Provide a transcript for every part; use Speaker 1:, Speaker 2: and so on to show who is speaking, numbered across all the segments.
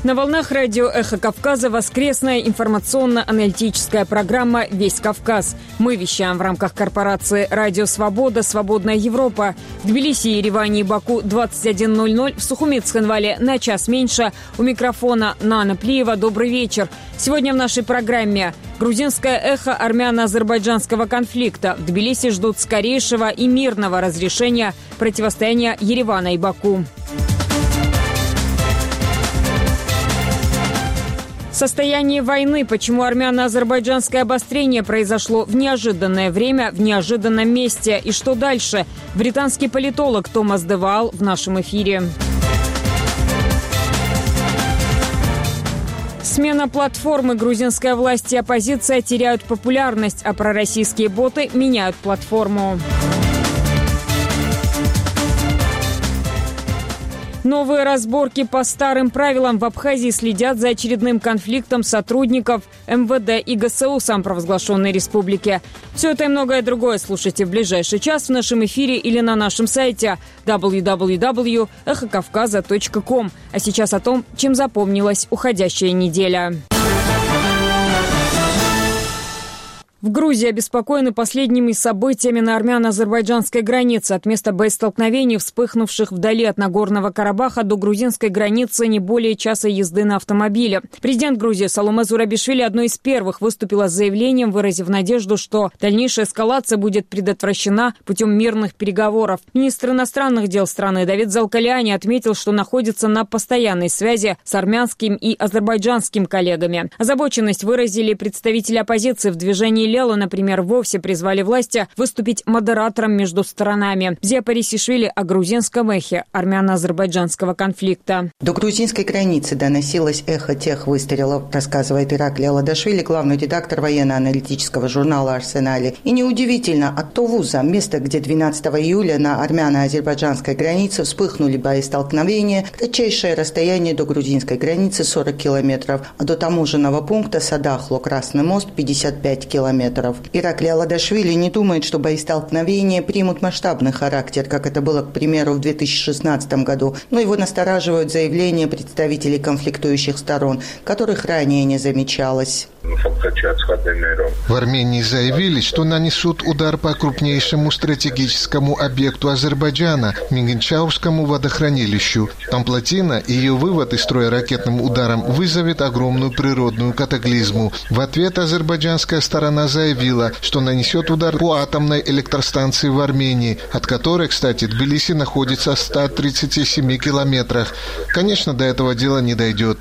Speaker 1: На волнах радио «Эхо Кавказа» воскресная информационно-аналитическая программа «Весь Кавказ». Мы вещаем в рамках корпорации «Радио Свобода», «Свободная Европа». В Тбилиси, Ереване и Баку 21:00, в Сухуми Цхинвале на час меньше. У микрофона Нана Плиева. Добрый вечер. Сегодня в нашей программе грузинское эхо армяно-азербайджанского конфликта. В Тбилиси ждут скорейшего и мирного разрешения противостояния Еревана и Баку. Состояние войны. Почему армяно-азербайджанское обострение произошло в неожиданное время, в неожиданном месте? И что дальше? Британский политолог Томас де Ваал в нашем эфире. Смена платформы. Грузинская власть и оппозиция теряют популярность, а пророссийские боты меняют платформу. Новые разборки по старым правилам. В Абхазии следят за очередным конфликтом сотрудников МВД и ГСУ самопровозглашенной республики. Все это и многое другое слушайте в ближайший час в нашем эфире или на нашем сайте www.эхокавказа.ком. А сейчас о том, чем запомнилась уходящая неделя. В Грузии обеспокоены последними событиями на армяно-азербайджанской границе. От места боестолкновений, вспыхнувших вдали от Нагорного Карабаха, до грузинской границы не более часа езды на автомобиле. Президент Грузии Саломе Зурабишвили одной из первых выступила с заявлением, выразив надежду, что дальнейшая эскалация будет предотвращена путем мирных переговоров. Министр иностранных дел страны Давид Залкаляни отметил, что находится на постоянной связи с армянским и азербайджанским коллегами. Озабоченность выразили представители оппозиции. В движении Лела, например, вовсе призвали власти выступить модератором между сторонами. Зия Парисишвили о грузинском эхе армяно-азербайджанского конфликта.
Speaker 2: До грузинской границы доносилось эхо тех выстрелов, рассказывает Ираклий Аладашвили, главный редактор военно-аналитического журнала «Арсенале». И неудивительно, от Товуза, места, где 12 июля на армяно-азербайджанской границе вспыхнули боестолкновения, кратчайшее расстояние до грузинской границы 40 километров, а до таможенного пункта Садахло-Красный мост 55 километров. Ираклий Аладашвили не думает, что боестолкновения примут масштабный характер, как это было, к примеру, в 2016 году, но его настораживают заявления представителей конфликтующих сторон, которых ранее не замечалось.
Speaker 3: В Армении заявили, что нанесут удар по крупнейшему стратегическому объекту Азербайджана – Мингенчаускому водохранилищу. Там плотина и ее вывод из строя ракетным ударом вызовет огромную природную катаклизму. В ответ азербайджанская сторона заявила, что нанесет удар по атомной электростанции в Армении, от которой, кстати, Тбилиси находится в 137 километрах. Конечно, до этого дела не дойдет.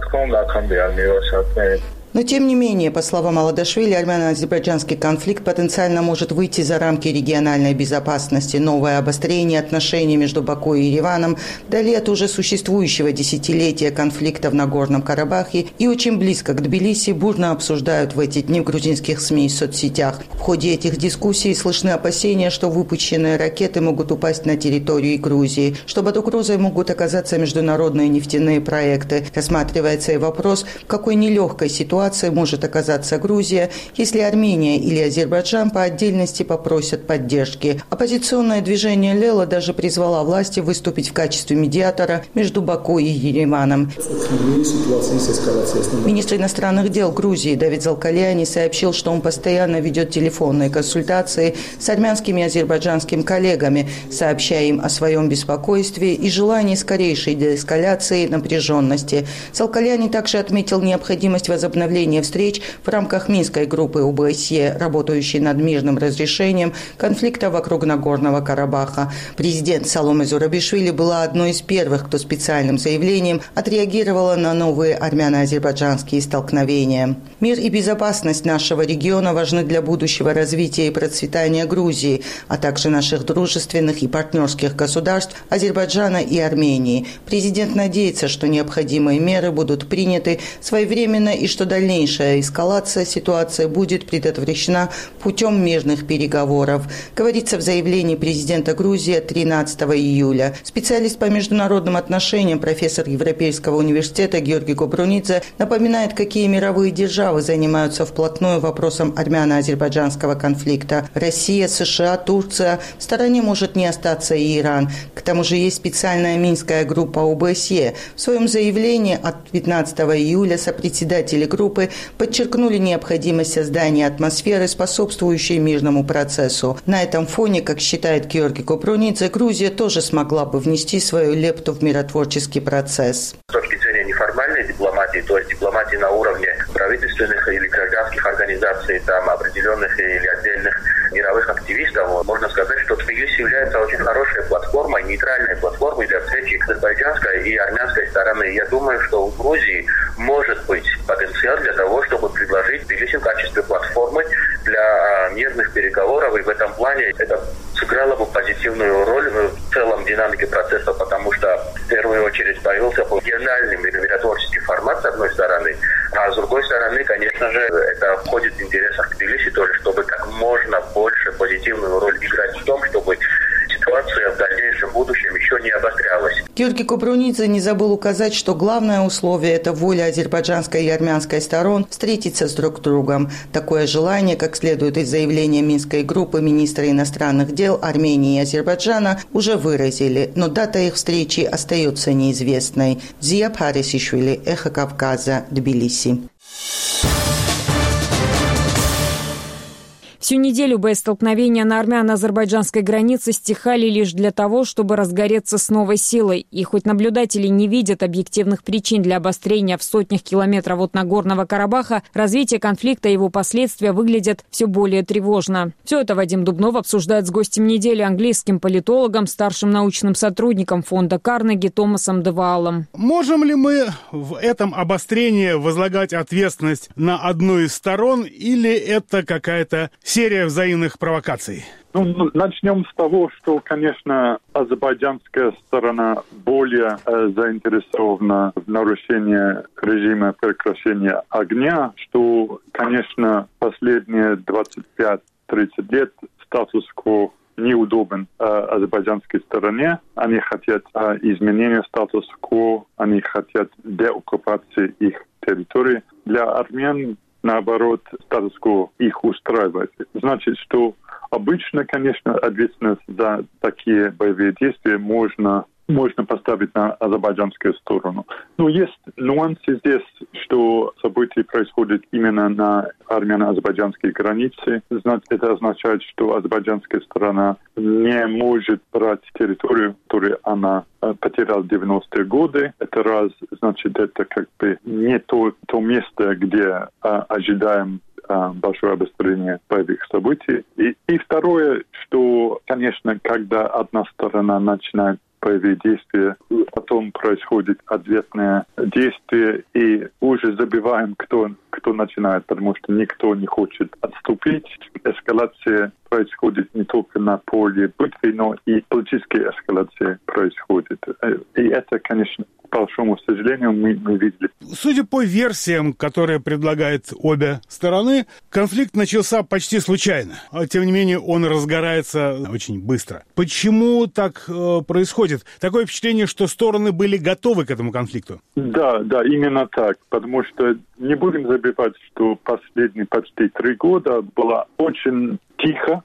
Speaker 2: Но, тем не менее, по словам Аладашвили, армяно-азербайджанский конфликт потенциально может выйти за рамки региональной безопасности. Новое обострение отношений между Баку и Ереваном вдали от уже существующего десятилетия конфликта в Нагорном Карабахе и очень близко к Тбилиси бурно обсуждают в эти дни в грузинских СМИ и соцсетях. В ходе этих дискуссий слышны опасения, что выпущенные ракеты могут упасть на территории Грузии, что под угрозой могут оказаться международные нефтяные проекты. Рассматривается и вопрос, в какой нелегкой ситуации может оказаться Грузия, если Армения или Азербайджан по отдельности попросят поддержки. Оппозиционное движение Лела даже призвало власти выступить в качестве медиатора между Баку и Ереваном. Министр иностранных дел Грузии Давид Залкаляни сообщил, что он постоянно ведет телефонные консультации с армянскими и азербайджанскими коллегами, сообщая им о своем беспокойстве и желании скорейшей деэскалации напряженности. Залкаляни также отметил необходимость возобновления встреч в рамках Минской группы ОБСЕ, работающей над мирным разрешением конфликта вокруг Нагорного Карабаха. Президент Саломе Зурабишвили была одной из первых, кто специальным заявлением отреагировала на новые армяно-азербайджанские столкновения. Мир и безопасность нашего региона важны для будущего развития и процветания Грузии, а также наших дружественных и партнерских государств Азербайджана и Армении. Президент надеется, что необходимые меры будут приняты своевременно и что до дальнейшая эскалация ситуации будет предотвращена путем мирных переговоров, говорится в заявлении президента Грузии 13 июля. Специалист по международным отношениям, профессор Европейского университета Георгий Кобрунидзе напоминает, какие мировые державы занимаются вплотную вопросом армяно-азербайджанского конфликта. Россия, США, Турция. В стороне может не остаться и Иран. К тому же есть специальная Минская группа ОБСЕ. В своем заявлении от 15 июля сопредседатели группы подчеркнули необходимость создания атмосферы, способствующей мирному процессу. На этом фоне, как считает Георгий Кобрунидзе, Грузия тоже смогла бы внести свою лепту в миротворческий процесс.
Speaker 4: С точки зрения неформальной дипломатии, то есть дипломатии на уровне правительственных или гражданских организаций, там определенных или отдельных мировых активистов, можно сказать, что Тбилиси является очень хорошей платформой, нейтральной платформой для встречи азербайджанской и армянской стороны. Я думаю, что у Грузии может быть потенциал для того, чтобы предложить Тбилиси в качестве платформы для мирных переговоров, и в этом плане это сыграло бы позитивную роль в целом динамике процесса, потому что в первую очередь появился региональный миротворческий формат с одной стороны, а с другой стороны, конечно же, это входит в интересах Тбилиси тоже, чтобы как можно больше позитивную роль играть в том, чтобы ситуация в дальнейшем будущем еще не обострялась.
Speaker 2: Георгий Кобрунидзе не забыл указать, что главное условие – это воля азербайджанской и армянской сторон встретиться с друг другом. Такое желание, как следует из заявления Минской группы, министры иностранных дел Армении и Азербайджана уже выразили, но дата их встречи остается неизвестной. Зия Парисишвили, Эхо Кавказа, Тбилиси.
Speaker 1: Всю неделю боестолкновения на армяно-азербайджанской границе стихали лишь для того, чтобы разгореться с новой силой. И хоть наблюдатели не видят объективных причин для обострения в сотнях километров от Нагорного Карабаха, развитие конфликта и его последствия выглядят все более тревожно. Все это Вадим Дубнов обсуждает с гостем недели, английским политологом, старшим научным сотрудником фонда Карнеги Томасом Деваалом.
Speaker 5: Можем ли мы в этом обострении возлагать ответственность на одну из сторон, или это какая-то серия взаимных провокаций?
Speaker 6: Начнем с того, что, конечно, азербайджанская сторона более заинтересована в нарушении режима прекращения огня, что, конечно, последние 25-30 лет статус-кво неудобен азербайджанской стороне. Они хотят изменения статус-кво, они хотят деоккупации их территории. Для армян, наоборот, статус-кво их устраивает. Значит, что обычно, конечно, ответственность за такие боевые действия можно поставить на азербайджанскую сторону. Но есть нюансы здесь, что события происходят именно на армяно-азербайджанской границе. Это означает, что азербайджанская сторона не может брать территорию, которую она потеряла в 90-е годы. Это раз, значит, это как бы не то место, где ожидаем большое обострение боевых событий. И второе, что, конечно, когда одна сторона начинает боевые действия, потом происходит ответное действие, и уже забываем, кто начинает, потому что никто не хочет отступить. Эскалация происходит не только на поле битвы, но и политическая эскалация происходит. И это, конечно, к большому сожалению, мы видели.
Speaker 5: Судя по версиям, которые предлагают обе стороны, конфликт начался почти случайно. Тем не менее, он разгорается очень быстро. Почему так происходит? Такое впечатление, что стороны были готовы к этому конфликту.
Speaker 6: Да, именно так. Потому что не будем забывать, что последние почти 3 года было очень тихо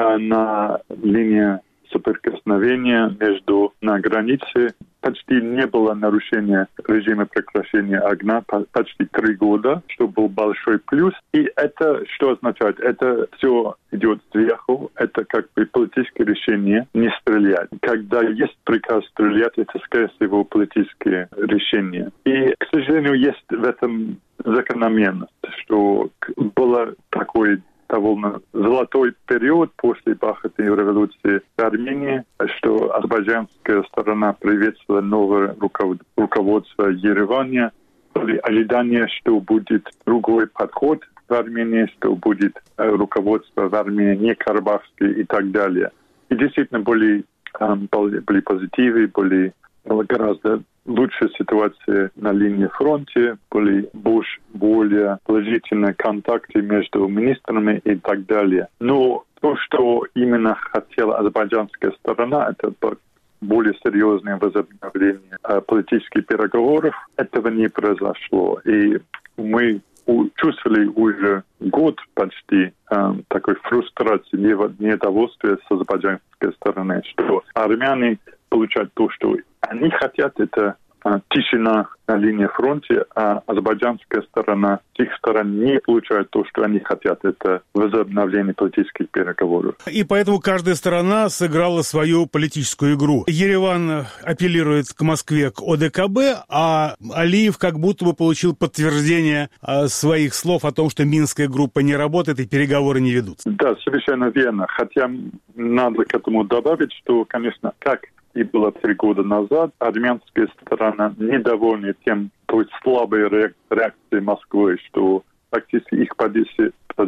Speaker 6: на линии соприкосновения на границе. Почти не было нарушения режима прекращения огня почти 3 года, что был большой плюс. И это что означает? Это все идет сверху, это как бы политическое решение не стрелять. Когда есть приказ стрелять, это, скорее всего, политическое решение. И, к сожалению, есть в этом закономерность, что было такое довольно золотой период после бархатной революции в Армении, что азербайджанская сторона приветствовала новое руководство Еревана. Были ожидания, что будет другой подход в Армении, что будет руководство в Армении не карабахское и так далее. И действительно были позитивы, было гораздо лучшая ситуация на линии фронта, были более положительные контакты между министрами и так далее. Но то, что именно хотела азербайджанская сторона, это более серьезное возобновление политических переговоров. Этого не произошло. И мы чувствовали уже год почти такой фрустрации, недовольствия с азербайджанской стороны, что армяне получают то, что они хотят, это тишина на линии фронта, а азербайджанская сторона, их сторона не получает то, что они хотят. Это возобновление политических переговоров.
Speaker 5: И поэтому каждая сторона сыграла свою политическую игру. Ереван апеллирует к Москве, к ОДКБ, а Алиев как будто бы получил подтверждение своих слов о том, что Минская группа не работает и переговоры не ведутся.
Speaker 6: Да, совершенно верно. Хотя надо к этому добавить, что, конечно, как и было 3 года назад, армянская сторона недовольна тем, той слабой реакцией Москвы, что фактически их позиция,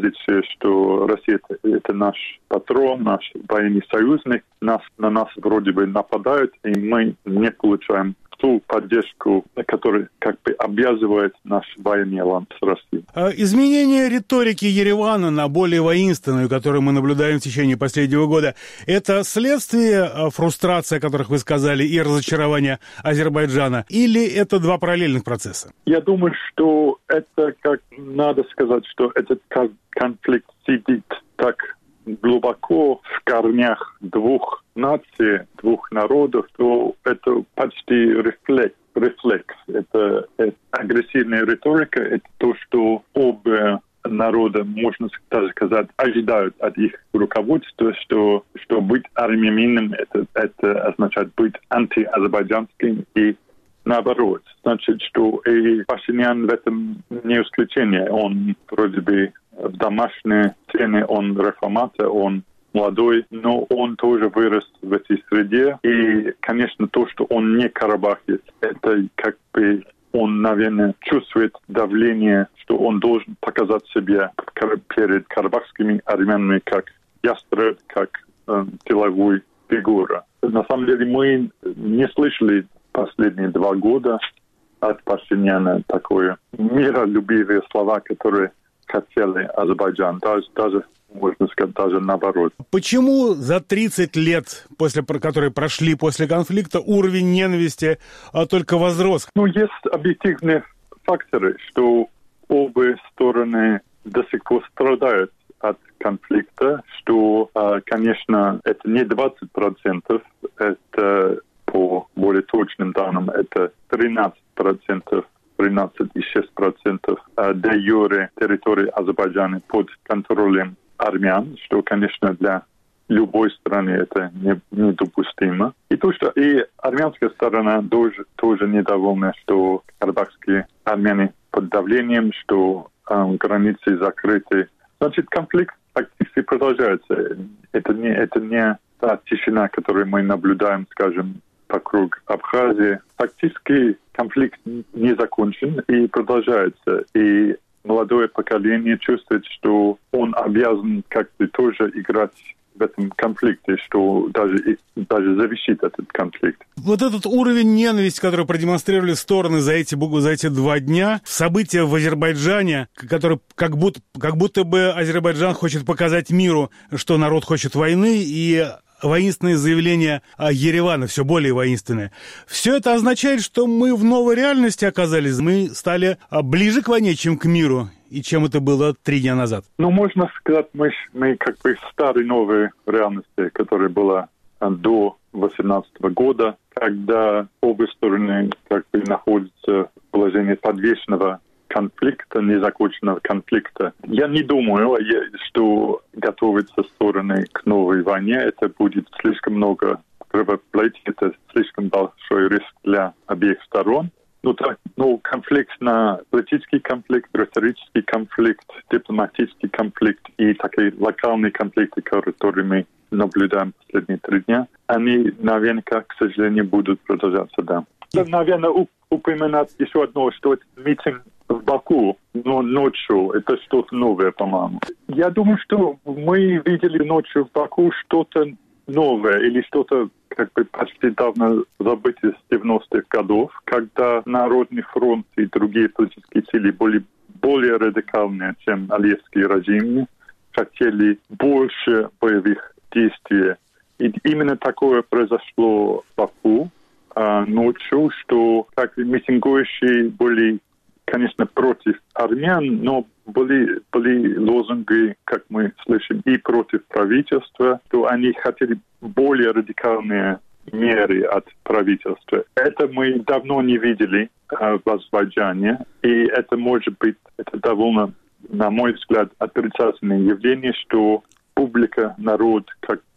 Speaker 6: что Россия это наш патрон, наш военный союзник, на нас вроде бы нападают, и мы не получаем ту поддержку, которая как бы обязывает наш военный аланс России.
Speaker 5: Изменение риторики Еревана на более воинственную, которую мы наблюдаем в течение последнего года, это следствие фрустрации, о которых вы сказали, и разочарования Азербайджана, или это два параллельных процесса?
Speaker 6: Я думаю, что это, как надо сказать, что этот конфликт сидит так глубоко в корнях двух наций, двух народов, то это почти рефлекс. Это агрессивная риторика, это то, что оба народа, можно даже сказать, ожидают от их руководства, что быть армянином это означает быть антиазербайджанским и наоборот. Значит, что и Пашинян в этом не исключение. Он вроде бы в домашней сцене, он реформатор, он молодой, но он тоже вырос в этой среде. И, конечно, то, что он не карабахец, это как бы он, наверное, чувствует давление, что он должен показать себя перед карабахскими армянами как ястреб, как силовой фигура. На самом деле мы не слышали последние 2 года от Пашиняна такое миролюбивые слова, которые хотели Азербайджан, даже, можно сказать, даже наоборот.
Speaker 5: Почему за 30 лет, которые прошли после конфликта, уровень ненависти только возрос?
Speaker 6: Есть объективные факторы, что обе стороны до сих пор страдают от конфликта, что, конечно, это не 20%, это по более точным данным, это 13%. 13,6% де юре территории Азербайджана под контролем армян, что, конечно, для любой страны это недопустимо. И то, что и армянская сторона тоже недовольна, что карабахские армяне под давлением, что границы закрыты. Значит, конфликт фактически продолжается. Это не та тишина, которую мы наблюдаем, скажем, вокруг Абхазии. Фактически конфликт не закончен и продолжается. И молодое поколение чувствует, что он обязан как-то тоже играть в этом конфликте, что даже завершит этот конфликт.
Speaker 5: Вот этот уровень ненависти, который продемонстрировали стороны за эти 2 дня, события в Азербайджане, которые как будто бы Азербайджан хочет показать миру, что народ хочет войны, и воинственные заявления Еревана, все более воинственные. Все это означает, что мы в новой реальности оказались, мы стали ближе к войне, чем к миру, и чем это было 3 дня назад.
Speaker 6: Можно сказать, мы как бы в старой новой реальности, которая была до 2018 года, когда обе стороны как бы находятся в положении подвешенного конфликта, незаконченного конфликта. Я не думаю, что готовятся стороны к новой войне. Это будет слишком много кровопролития, это слишком большой риск для обеих сторон. Конфликт на политический конфликт, риторический конфликт, дипломатический конфликт и такие локальные конфликты, которые мы наблюдаем последние 3 дня, они, наверняка, к сожалению, будут продолжаться, да. Наверное, упоминать еще одно, что это митинг в Баку, но ночью это что-то новое, по-моему. Я думаю, что мы видели ночью в Баку что-то новое или что-то почти давно забытое с 90-х годов, когда Народный фронт и другие политические силы были более радикальные, чем алиевский режим, хотели больше боевых действий. И именно такое произошло в Баку ночью, что митингующие были, конечно, против армян, но были лозунги, как мы слышим, и против правительства, что они хотели более радикальные меры от правительства. Это мы давно не видели в Азербайджане, и это может быть, это довольно, на мой взгляд, отрицательное явление, что публика, народ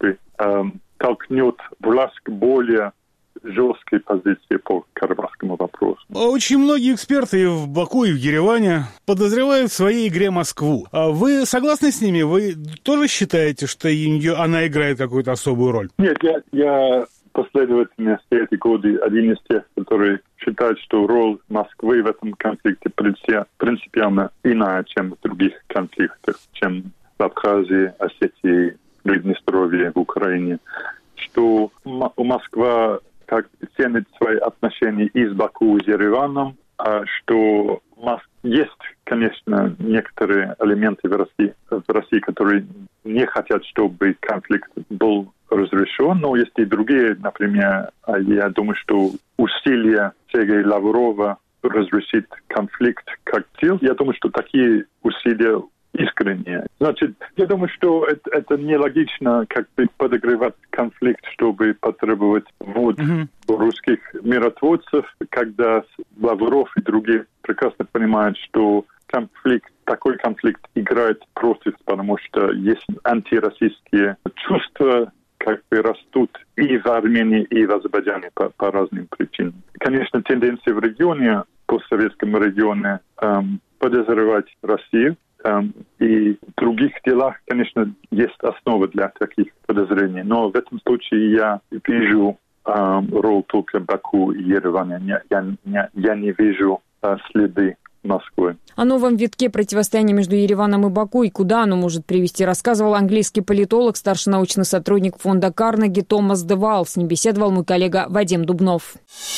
Speaker 6: толкнет власть к более жесткие позиции по карабахскому вопросу.
Speaker 5: Очень многие эксперты в Баку и в Ереване подозревают в своей игре Москву. А вы согласны с ними? Вы тоже считаете, что она играет какую-то особую роль?
Speaker 6: Нет, я последовательно все эти годы один из тех, которые считают, что роль Москвы в этом конфликте принципиально иная, чем в других конфликтах, чем в Абхазии, Осетии, Приднестровье, в Украине. Что Москва ценит свои отношения и с Баку, и с Ереваном, что есть, конечно, некоторые элементы в России, которые не хотят, чтобы конфликт был разрешен, но есть и другие, например, я думаю, что усилия Сергея Лаврова разрешить конфликт как цел, я думаю, что такие усилия искренние. Значит, я думаю, что это нелогично подогревать конфликт, чтобы потребовать русских миротворцев, когда Лавров и другие прекрасно понимают, что такой конфликт играет против, потому что есть антироссийские чувства, растут и в Армении, и в Азербайджане по разным причинам. Конечно, тенденции в регионе, постсоветском регионе, подозревать Россию, и в других делах, конечно, есть основа для таких подозрений. Но в этом случае я вижу роль только Баку и Еревана. Я не вижу следы Москвы.
Speaker 1: О новом витке противостояния между Ереваном и Баку и куда оно может привести, рассказывал английский политолог, старший научный сотрудник фонда Карнеги Томас Девал. С ним беседовал мой коллега Вадим Дубнов.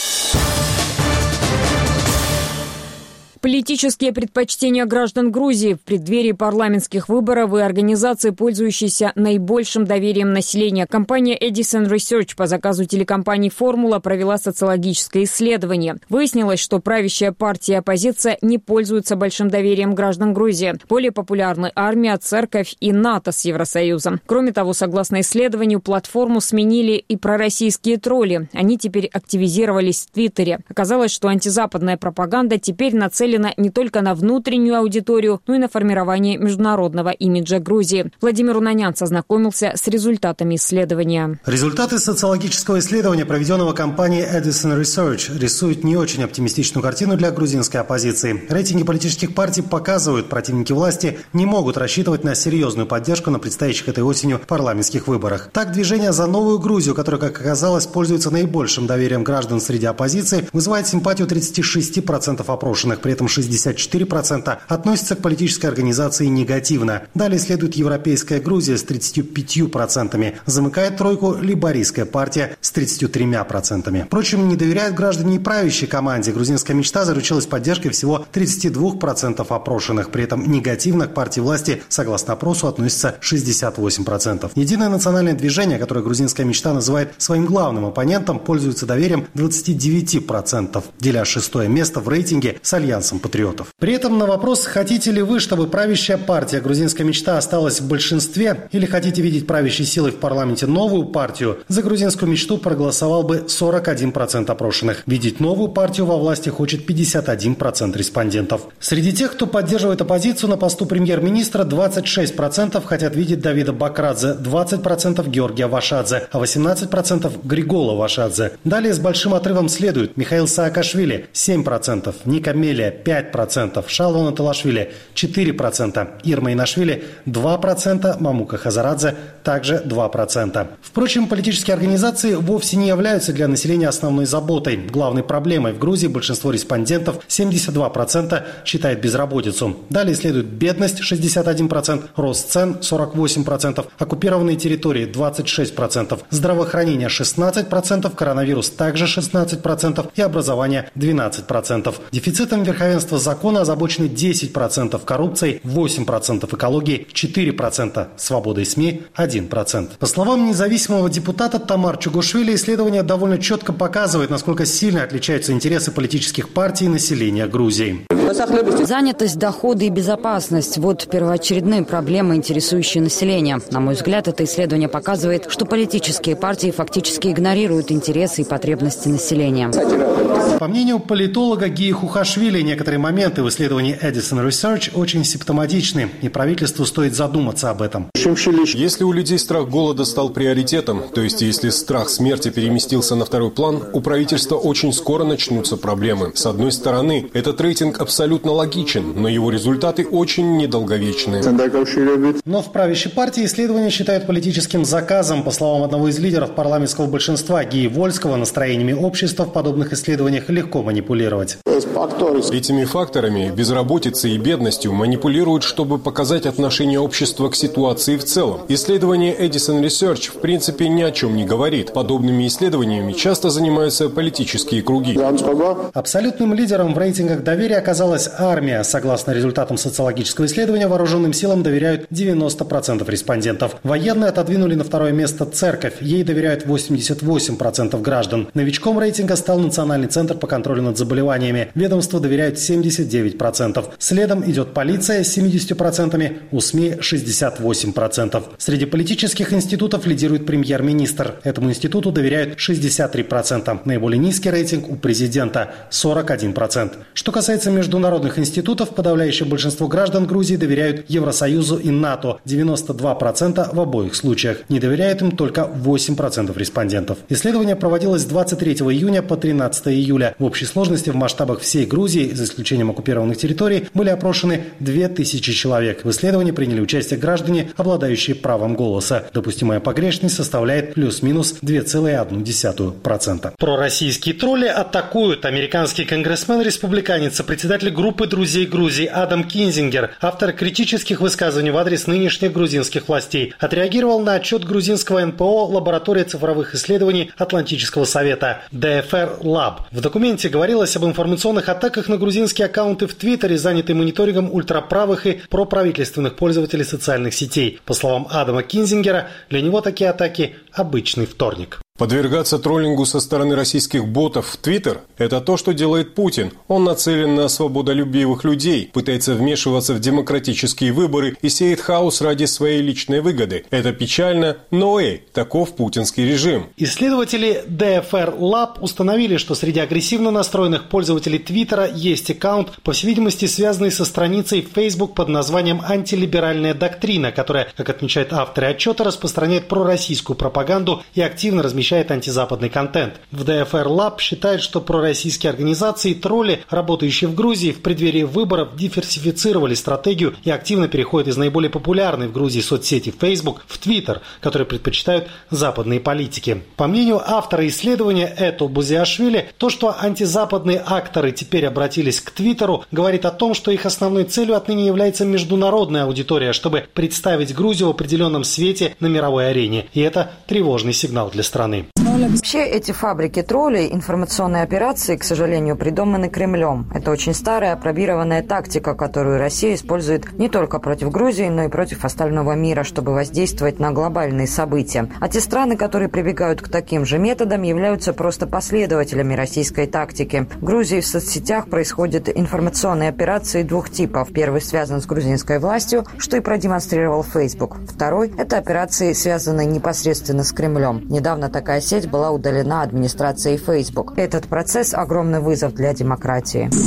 Speaker 1: Политические предпочтения граждан Грузии в преддверии парламентских выборов и организации, пользующейся наибольшим доверием населения. Компания Edison Research по заказу телекомпании «Формула» провела социологическое исследование. Выяснилось, что правящая партия и оппозиция не пользуются большим доверием граждан Грузии. Более популярны армия, церковь и НАТО с Евросоюзом. Кроме того, согласно исследованию, платформу сменили и пророссийские тролли. Они теперь активизировались в Твиттере. Оказалось, что антизападная пропаганда теперь нацелена не только на внутреннюю аудиторию, но и на формирование международного имиджа Грузии. Владимир Унанянц ознакомился с результатами исследования.
Speaker 7: Результаты социологического исследования, проведенного компанией Edison Research, рисуют не очень оптимистичную картину для грузинской оппозиции. Рейтинги политических партий показывают, противники власти не могут рассчитывать на серьезную поддержку на предстоящих этой осенью парламентских выборах. Так, движение «За новую Грузию», которое, как оказалось, пользуется наибольшим доверием граждан среди оппозиции, вызывает симпатию 36% опрошенных. При этом 64% относятся к политической организации негативно. Далее следует Европейская Грузия с 35%. Замыкает тройку Лейбористская партия с 33%. Впрочем, не доверяют граждане и правящей команде. Грузинская мечта заручилась поддержкой всего 32% опрошенных. При этом негативно к партии власти, согласно опросу, относится 68%. Единое национальное движение, которое грузинская мечта называет своим главным оппонентом, пользуется доверием 29%, деля 6-е место в рейтинге с Альянсом патриотов. При этом на вопрос, хотите ли вы, чтобы правящая партия «Грузинская мечта» осталась в большинстве, или хотите видеть правящей силой в парламенте новую партию, за «Грузинскую мечту» проголосовал бы 41% опрошенных. Видеть новую партию во власти хочет 51% респондентов. Среди тех, кто поддерживает оппозицию на посту премьер-министра, 26% хотят видеть Давида Бакрадзе, 20% Георгия Вашадзе, а 18% Григола Вашадзе. Далее с большим отрывом следует Михаил Саакашвили – 7%, Ника Мелия 5%, Шалвон Талашвили 4%, Ирма Инашвили 2%, Мамука Хазарадзе также 2%. Впрочем, политические организации вовсе не являются для населения основной заботой. Главной проблемой в Грузии большинство респондентов, 72%, считает безработицу. Далее следует бедность 61%, рост цен 48%, оккупированные территории 26%, здравоохранение 16%, коронавирус также 16% и образование 12%. Дефицитом верховенства закона озабочены 10%, коррупцией 8%, экологией 4%, свободой СМИ 1%. По словам независимого депутата Тамар Чугушвили, исследование довольно четко показывает, насколько сильно отличаются интересы политических партий и населения Грузии.
Speaker 8: Занятость, доходы и безопасность – вот первоочередные проблемы, интересующие население. На мой взгляд, это исследование показывает, что политические партии фактически игнорируют интересы и потребности населения.
Speaker 7: По мнению политолога Гии Хухашвили, некоторые моменты в исследовании Edison Research очень симптоматичны, и правительству стоит задуматься об этом.
Speaker 9: Если у людей страх голода стал приоритетом, то есть если страх смерти переместился на второй план, у правительства очень скоро начнутся проблемы. С одной стороны, этот рейтинг абсолютно логичен, но его результаты очень недолговечны.
Speaker 7: Но в правящей партии исследования считают политическим заказом. По словам одного из лидеров парламентского большинства Гии Вольского, настроениями общества в подобных исследованиях легко манипулировать.
Speaker 9: Этими факторами, безработицей и бедностью, манипулируют, чтобы показать отношение общества к ситуации в целом. Исследование Edison Research в принципе ни о чем не говорит. Подобными исследованиями часто занимаются политические круги.
Speaker 7: Абсолютным лидером в рейтингах доверия оказалась армия. Согласно результатам социологического исследования, вооруженным силам доверяют 90% респондентов. Военные отодвинули на второе место церковь. Ей доверяют 88% граждан. Новичком рейтинга стал Национальный центр по контролю над заболеваниями. Ведомству доверяют 79%. Следом идет полиция с 70%, у СМИ 68%. Среди политических институтов лидирует премьер-министр. Этому институту доверяют 63%. Наиболее низкий рейтинг у президента – 41%. Что касается международных институтов, подавляющее большинство граждан Грузии доверяют Евросоюзу и НАТО – 92% в обоих случаях. Не доверяют им только 8% респондентов. Исследование проводилось с 23 июня по 13 июля. В общей сложности в масштабах всей Грузии, за исключением оккупированных территорий, были опрошены 2000 человек. В исследовании приняли участие граждане, обладающие правом голоса. Допустимая погрешность составляет плюс-минус 2,1%. Пророссийские тролли атакуют. Американский конгрессмен-республиканец, председатель группы друзей Грузии Адам Кинзингер, автор критических высказываний в адрес нынешних грузинских властей, отреагировал на отчет грузинского НПО «Лаборатория цифровых исследований Атлантического совета» DFR Lab. В документе говорилось об информационных атаках на грузинские аккаунты в Твиттере, занятые мониторингом ультраправых и проправительственных пользователей социальных сетей. По словам Адама Кинзингера, для него такие атаки – обычный вторник.
Speaker 9: Подвергаться троллингу со стороны российских ботов в Твиттер – это то, что делает Путин. Он нацелен на свободолюбивых людей, пытается вмешиваться в демократические выборы и сеет хаос ради своей личной выгоды. Это печально, но таков путинский режим.
Speaker 7: Исследователи DFR Lab установили, что среди агрессивно настроенных пользователей Твиттера есть аккаунт, по всей видимости, связанный со страницей Facebook под названием «Антилиберальная доктрина», которая, как отмечают авторы отчета, распространяет пророссийскую пропаганду и активно размещает антизападный контент. В DFR Lab считают, что пророссийские организации и тролли, работающие в Грузии, в преддверии выборов диверсифицировали стратегию и активно переходят из наиболее популярной в Грузии соцсети Facebook в Twitter, которые предпочитают западные политики. По мнению автора исследования Эту Бузиашвили, то, что антизападные акторы теперь обратились к Твиттеру, говорит о том, что их основной целью отныне является международная аудитория, чтобы представить Грузию в определенном свете на мировой арене. И это тревожный сигнал для страны.
Speaker 8: Вообще эти фабрики троллей, информационные операции, к сожалению, придуманы Кремлем. Это очень старая, опробированная тактика, которую Россия использует не только против Грузии, но и против остального мира, чтобы воздействовать на глобальные события. А те страны, которые прибегают к таким же методам, являются просто последователями российской тактики. В Грузии в соцсетях происходят информационные операции двух типов. Первый связан с грузинской властью, что и продемонстрировал Facebook. Второй – это операции, связанные непосредственно с Кремлем. Недавно такая сеть была удалена администрацией Facebook. Этот процесс – огромный вызов для демократии.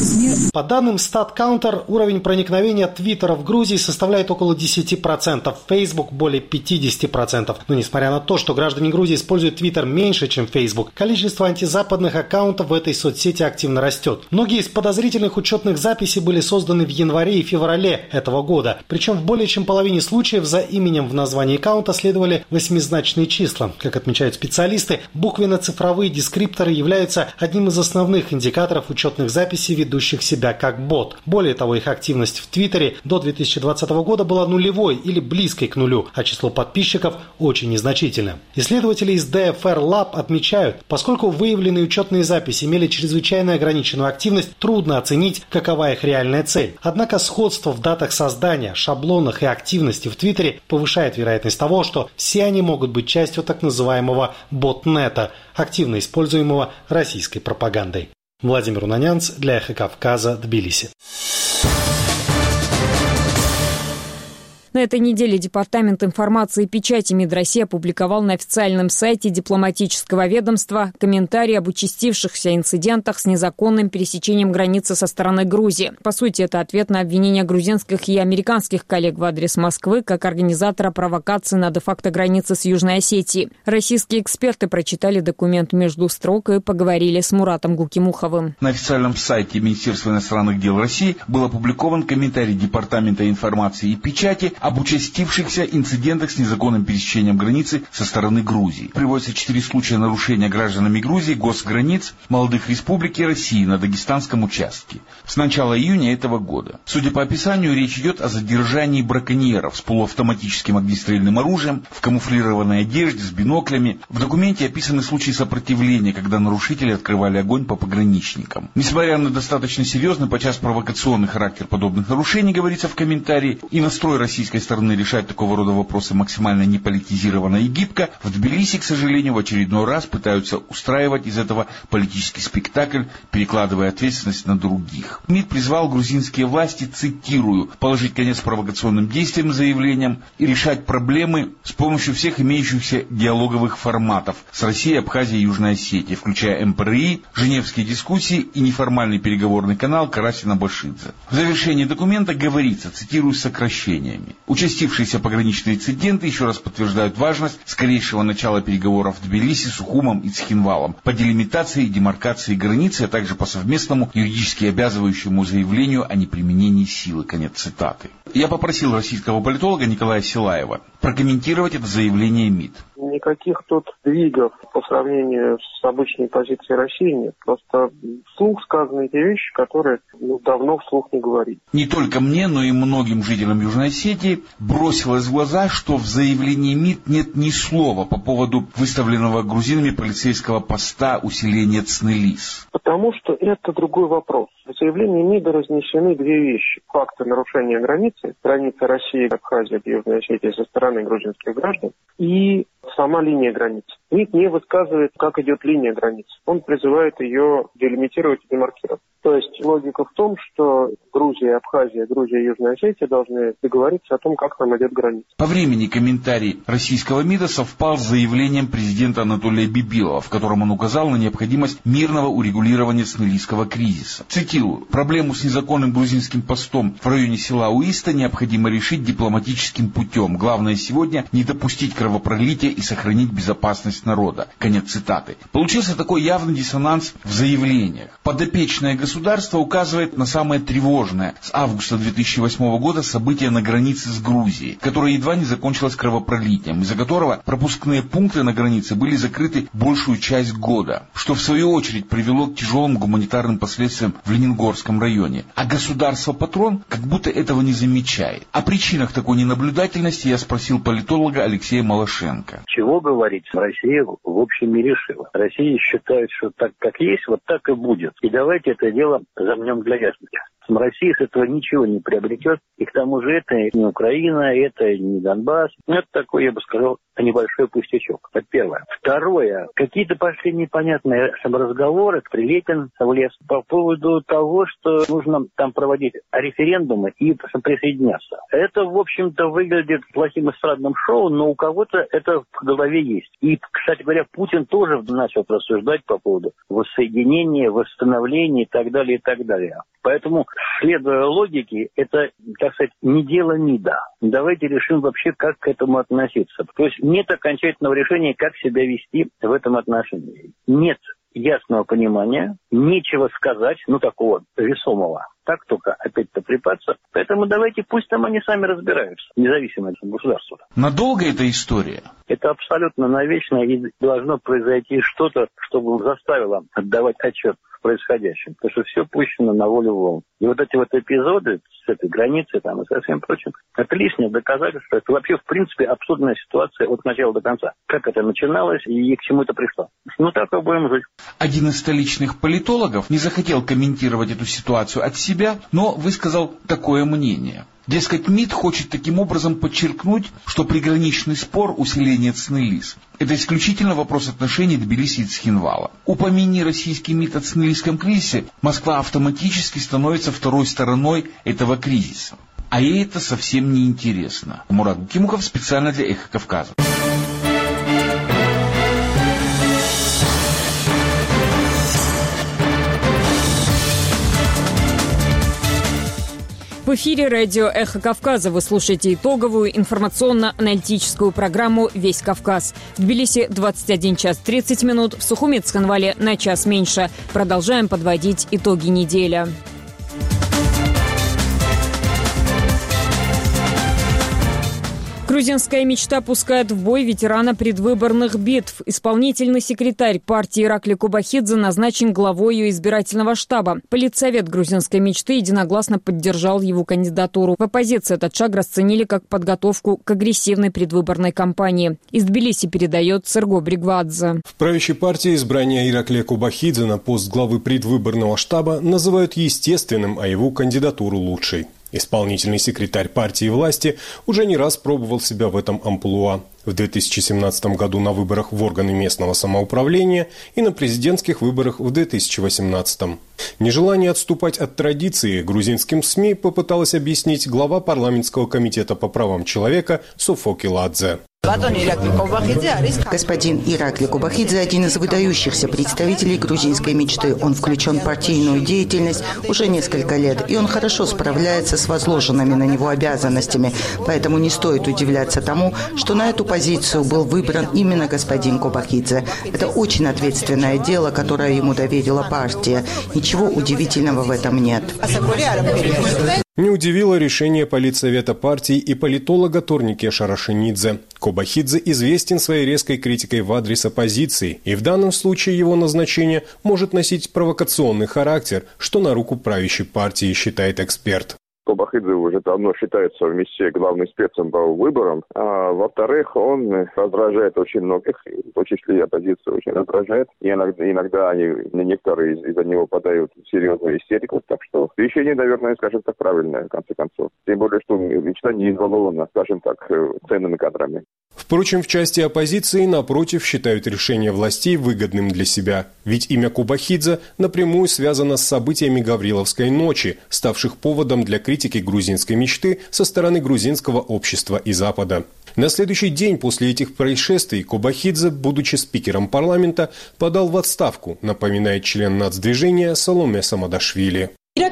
Speaker 7: По данным StatCounter, уровень проникновения Твиттера в Грузии составляет около 10%, Facebook более 50%. Но несмотря на то, что граждане Грузии используют Твиттер меньше, чем Facebook, количество антизападных аккаунтов в этой соцсети активно растет. Многие из подозрительных учетных записей были созданы в январе и феврале этого года. Причем в более чем половине случаев за именем в названии аккаунта следовали восьмизначные числа. Как отмечают специалисты, буквенно-цифровые дескрипторы являются одним из основных индикаторов учетных записей, ведущих себя как бот. Более того, их активность в Твиттере до 2020 года была нулевой или близкой к нулю, а число подписчиков очень незначительно. Исследователи из DFR Lab отмечают, поскольку выявленные учетные записи имели чрезвычайно ограниченную активность, трудно оценить, какова их реальная цель. Однако сходство в датах создания, шаблонах и активности в Твиттере повышает вероятность того, что все они могут быть частью так называемого ботнета, активно используемого российской пропагандой. Владимир Унанянц для Эхо Кавказа, Тбилиси.
Speaker 1: На этой неделе Департамент информации и печати МИД России опубликовал на официальном сайте дипломатического ведомства комментарии об участившихся инцидентах с незаконным пересечением границы со стороны Грузии. По сути, это ответ на обвинения грузинских и американских коллег в адрес Москвы как организатора провокации на де-факто границе с Южной Осетией. Российские эксперты прочитали документ между строк и поговорили с Муратом Гукимуховым.
Speaker 10: На официальном сайте Министерства иностранных дел России был опубликован комментарий Департамента информации и печати об участившихся инцидентах с незаконным пересечением границы со стороны Грузии. Приводятся 4 случая нарушения гражданами Грузии госграниц молодых республик и России на дагестанском участке с начала июня этого года. Судя по описанию, речь идет о задержании браконьеров с полуавтоматическим огнестрельным оружием, в камуфлированной одежде, с биноклями. В документе описаны случаи сопротивления, когда нарушители открывали огонь по пограничникам. Несмотря на достаточно серьезный, подчас провокационный характер подобных нарушений, говорится в комментарии, и настрой российской стороны решать такого рода вопросы максимально неполитизированно и гибко, в Тбилиси, к сожалению, в очередной раз пытаются устраивать из этого политический спектакль, перекладывая ответственность на других. МИД призвал грузинские власти, цитирую, положить конец провокационным действиям и заявлениям и решать проблемы с помощью всех имеющихся диалоговых форматов с Россией, Абхазией и Южной Осетией, включая МПРИ, Женевские дискуссии и неформальный переговорный канал Карасина-Башидзе. В завершении документа говорится, цитирую с сокращениями: участившиеся пограничные инциденты еще раз подтверждают важность скорейшего начала переговоров в Тбилиси, Сухумом и Цхинвалом по делимитации и демаркации границы, а также по совместному юридически обязывающему заявлению о неприменении силы. Конец цитаты. Я попросил российского политолога Николая Силаева прокомментировать это заявление МИД.
Speaker 11: Никаких тут сдвигов по сравнению с обычной позицией России нет. Просто вслух сказаны те вещи, которые давно вслух не говорили.
Speaker 10: Не только мне, но и многим жителям Южной Осетии бросилось в глаза, что в заявлении МИД нет ни слова по поводу выставленного грузинами полицейского поста усиления ЦНИЛИС.
Speaker 11: Потому что это другой вопрос. В заявлении МИДа разнесены 2 вещи. Факты нарушения границы России, Абхазии и Южной Осетии со стороны грузинских граждан, и сама линия границы. МИД не высказывает, как идет линия границы. Он призывает ее делимитировать и демаркировать. То есть логика в том, что Грузия, Абхазия, Грузия и Южная Осетия должны договориться о том, как там идет граница.
Speaker 10: По времени комментарий российского МИДа совпал с заявлением президента Анатолия Бибилова, в котором он указал на необходимость мирного урегулирования ЦНИЛИСского кризиса. Цитирую: «Проблему с незаконным грузинским постом в районе села Уиста необходимо решить дипломатическим путем. Главное сегодня не допустить кровопролития и сохранить безопасность народа». Конец цитаты. Получился такой явный диссонанс в заявлениях. Подопечное государство указывает на самое тревожное с августа 2008 года событие на границе с Грузией, которое едва не закончилось кровопролитием, из-за которого пропускные пункты на границе были закрыты большую часть года, что в свою очередь привело к тяжелым гуманитарным последствиям в Ленингорском районе. А государство-патрон как будто этого не замечает. О причинах такой ненаблюдательности я спросил политолога Алексея Малашенко.
Speaker 12: Чего говорить? Россия в общем не решила. Россия считает, что так как есть, вот так и будет. И давайте это дело замнем для ясности. Россия с этого ничего не приобретет. И к тому же это не Украина, это не Донбасс. Это такой, я бы сказал, небольшой пустячок. Это первое. Второе. Какие-то пошли непонятные разговоры, Прилепин влез по поводу того, что нужно там проводить референдумы и присоединяться. Это, в общем-то, выглядит плохим эстрадным шоу, но у кого-то это в голове есть. И, кстати говоря, Путин тоже начал рассуждать по поводу воссоединения, восстановления и так далее, и так далее. Поэтому, следуя логике, это, так сказать, не дело МИДа. Давайте решим вообще, как к этому относиться. То есть нет окончательного решения, как себя вести в этом отношении. Нет ясного понимания, нечего сказать, такого весомого. Так только опять-то припаться. Поэтому давайте, пусть там они сами разбираются, независимо от государства.
Speaker 10: Надолго эта история?
Speaker 12: Это абсолютно навечно, и должно произойти что-то, чтобы заставило отдавать отчет в происходящем. Потому что все пущено на волю волн. И вот эти эпизоды с этой границей там, и со всем прочим, это лишнее доказательство. Это вообще, в принципе, абсурдная ситуация от начала до конца. Как это начиналось и к чему это пришло. Так и будем жить.
Speaker 10: Один из столичных политологов не захотел комментировать эту ситуацию от себя, но высказал такое мнение. Дескать, МИД хочет таким образом подчеркнуть, что приграничный спор усиления Цны-Лис – это исключительно вопрос отношений Тбилиси и Цхинвала. Упомяни российский МИД о Цны-Лисском кризисе, Москва автоматически становится второй стороной этого кризиса. А ей это совсем не интересно. Мурат Гукимухов специально для «Эхо Кавказа».
Speaker 1: В эфире радио «Эхо Кавказа». Вы слушаете итоговую информационно-аналитическую программу «Весь Кавказ». В Тбилиси 21 час 30 минут, в Сухуми Цхинвале на час меньше. Продолжаем подводить итоги недели. Грузинская мечта пускает в бой ветерана предвыборных битв. Исполнительный секретарь партии Иракли Кубахидзе назначен главой ее избирательного штаба. Политсовет грузинской мечты единогласно поддержал его кандидатуру. В оппозиции этот шаг расценили как подготовку к агрессивной предвыборной кампании. Из Тбилиси передает Серго Бригвадзе.
Speaker 9: В правящей партии избрание Иракли Кубахидзе на пост главы предвыборного штаба называют естественным, а его кандидатуру лучшей. Исполнительный секретарь партии власти уже не раз пробовал себя в этом амплуа. В 2017 году на выборах в органы местного самоуправления и на президентских выборах в 2018. Нежелание отступать от традиции грузинским СМИ попыталась объяснить глава парламентского комитета по правам человека Софоки Ладзе.
Speaker 2: Господин Иракли Кубахидзе – один из выдающихся представителей грузинской мечты. Он включен в партийную деятельность уже несколько лет, и он хорошо справляется с возложенными на него обязанностями. Поэтому не стоит удивляться тому, что на эту позицию был выбран именно господин Кубахидзе. Это очень ответственное дело, которое ему доверила партия. Ничего удивительного в этом нет.
Speaker 9: Не удивило решение политсовета партии и политолога Торникеша Рашенидзе. Кубахидзе известен своей резкой критикой в адрес оппозиции, и в данном случае его назначение может носить провокационный характер, что на руку правящей партии, считает эксперт.
Speaker 13: Кубахидзе уже давно считается вместе главным спецом по выборам. А во-вторых, он раздражает очень многих, в том числе и оппозицию очень раздражает. И иногда некоторые из-за него подают в серьезную истерику. Так что решение, наверное, скажем так, правильное, в конце концов. Тем более, что мечта не избалована, скажем так, ценными кадрами.
Speaker 9: Впрочем, в части оппозиции, напротив, считают решение властей выгодным для себя. Ведь имя Кубахидзе напрямую связано с событиями Гавриловской ночи, ставших поводом для критики грузинской мечты со стороны грузинского общества и Запада. На следующий день после этих происшествий Кубахидзе, будучи спикером парламента, подал в отставку, напоминает член нацдвижения Саломе Самадашвили.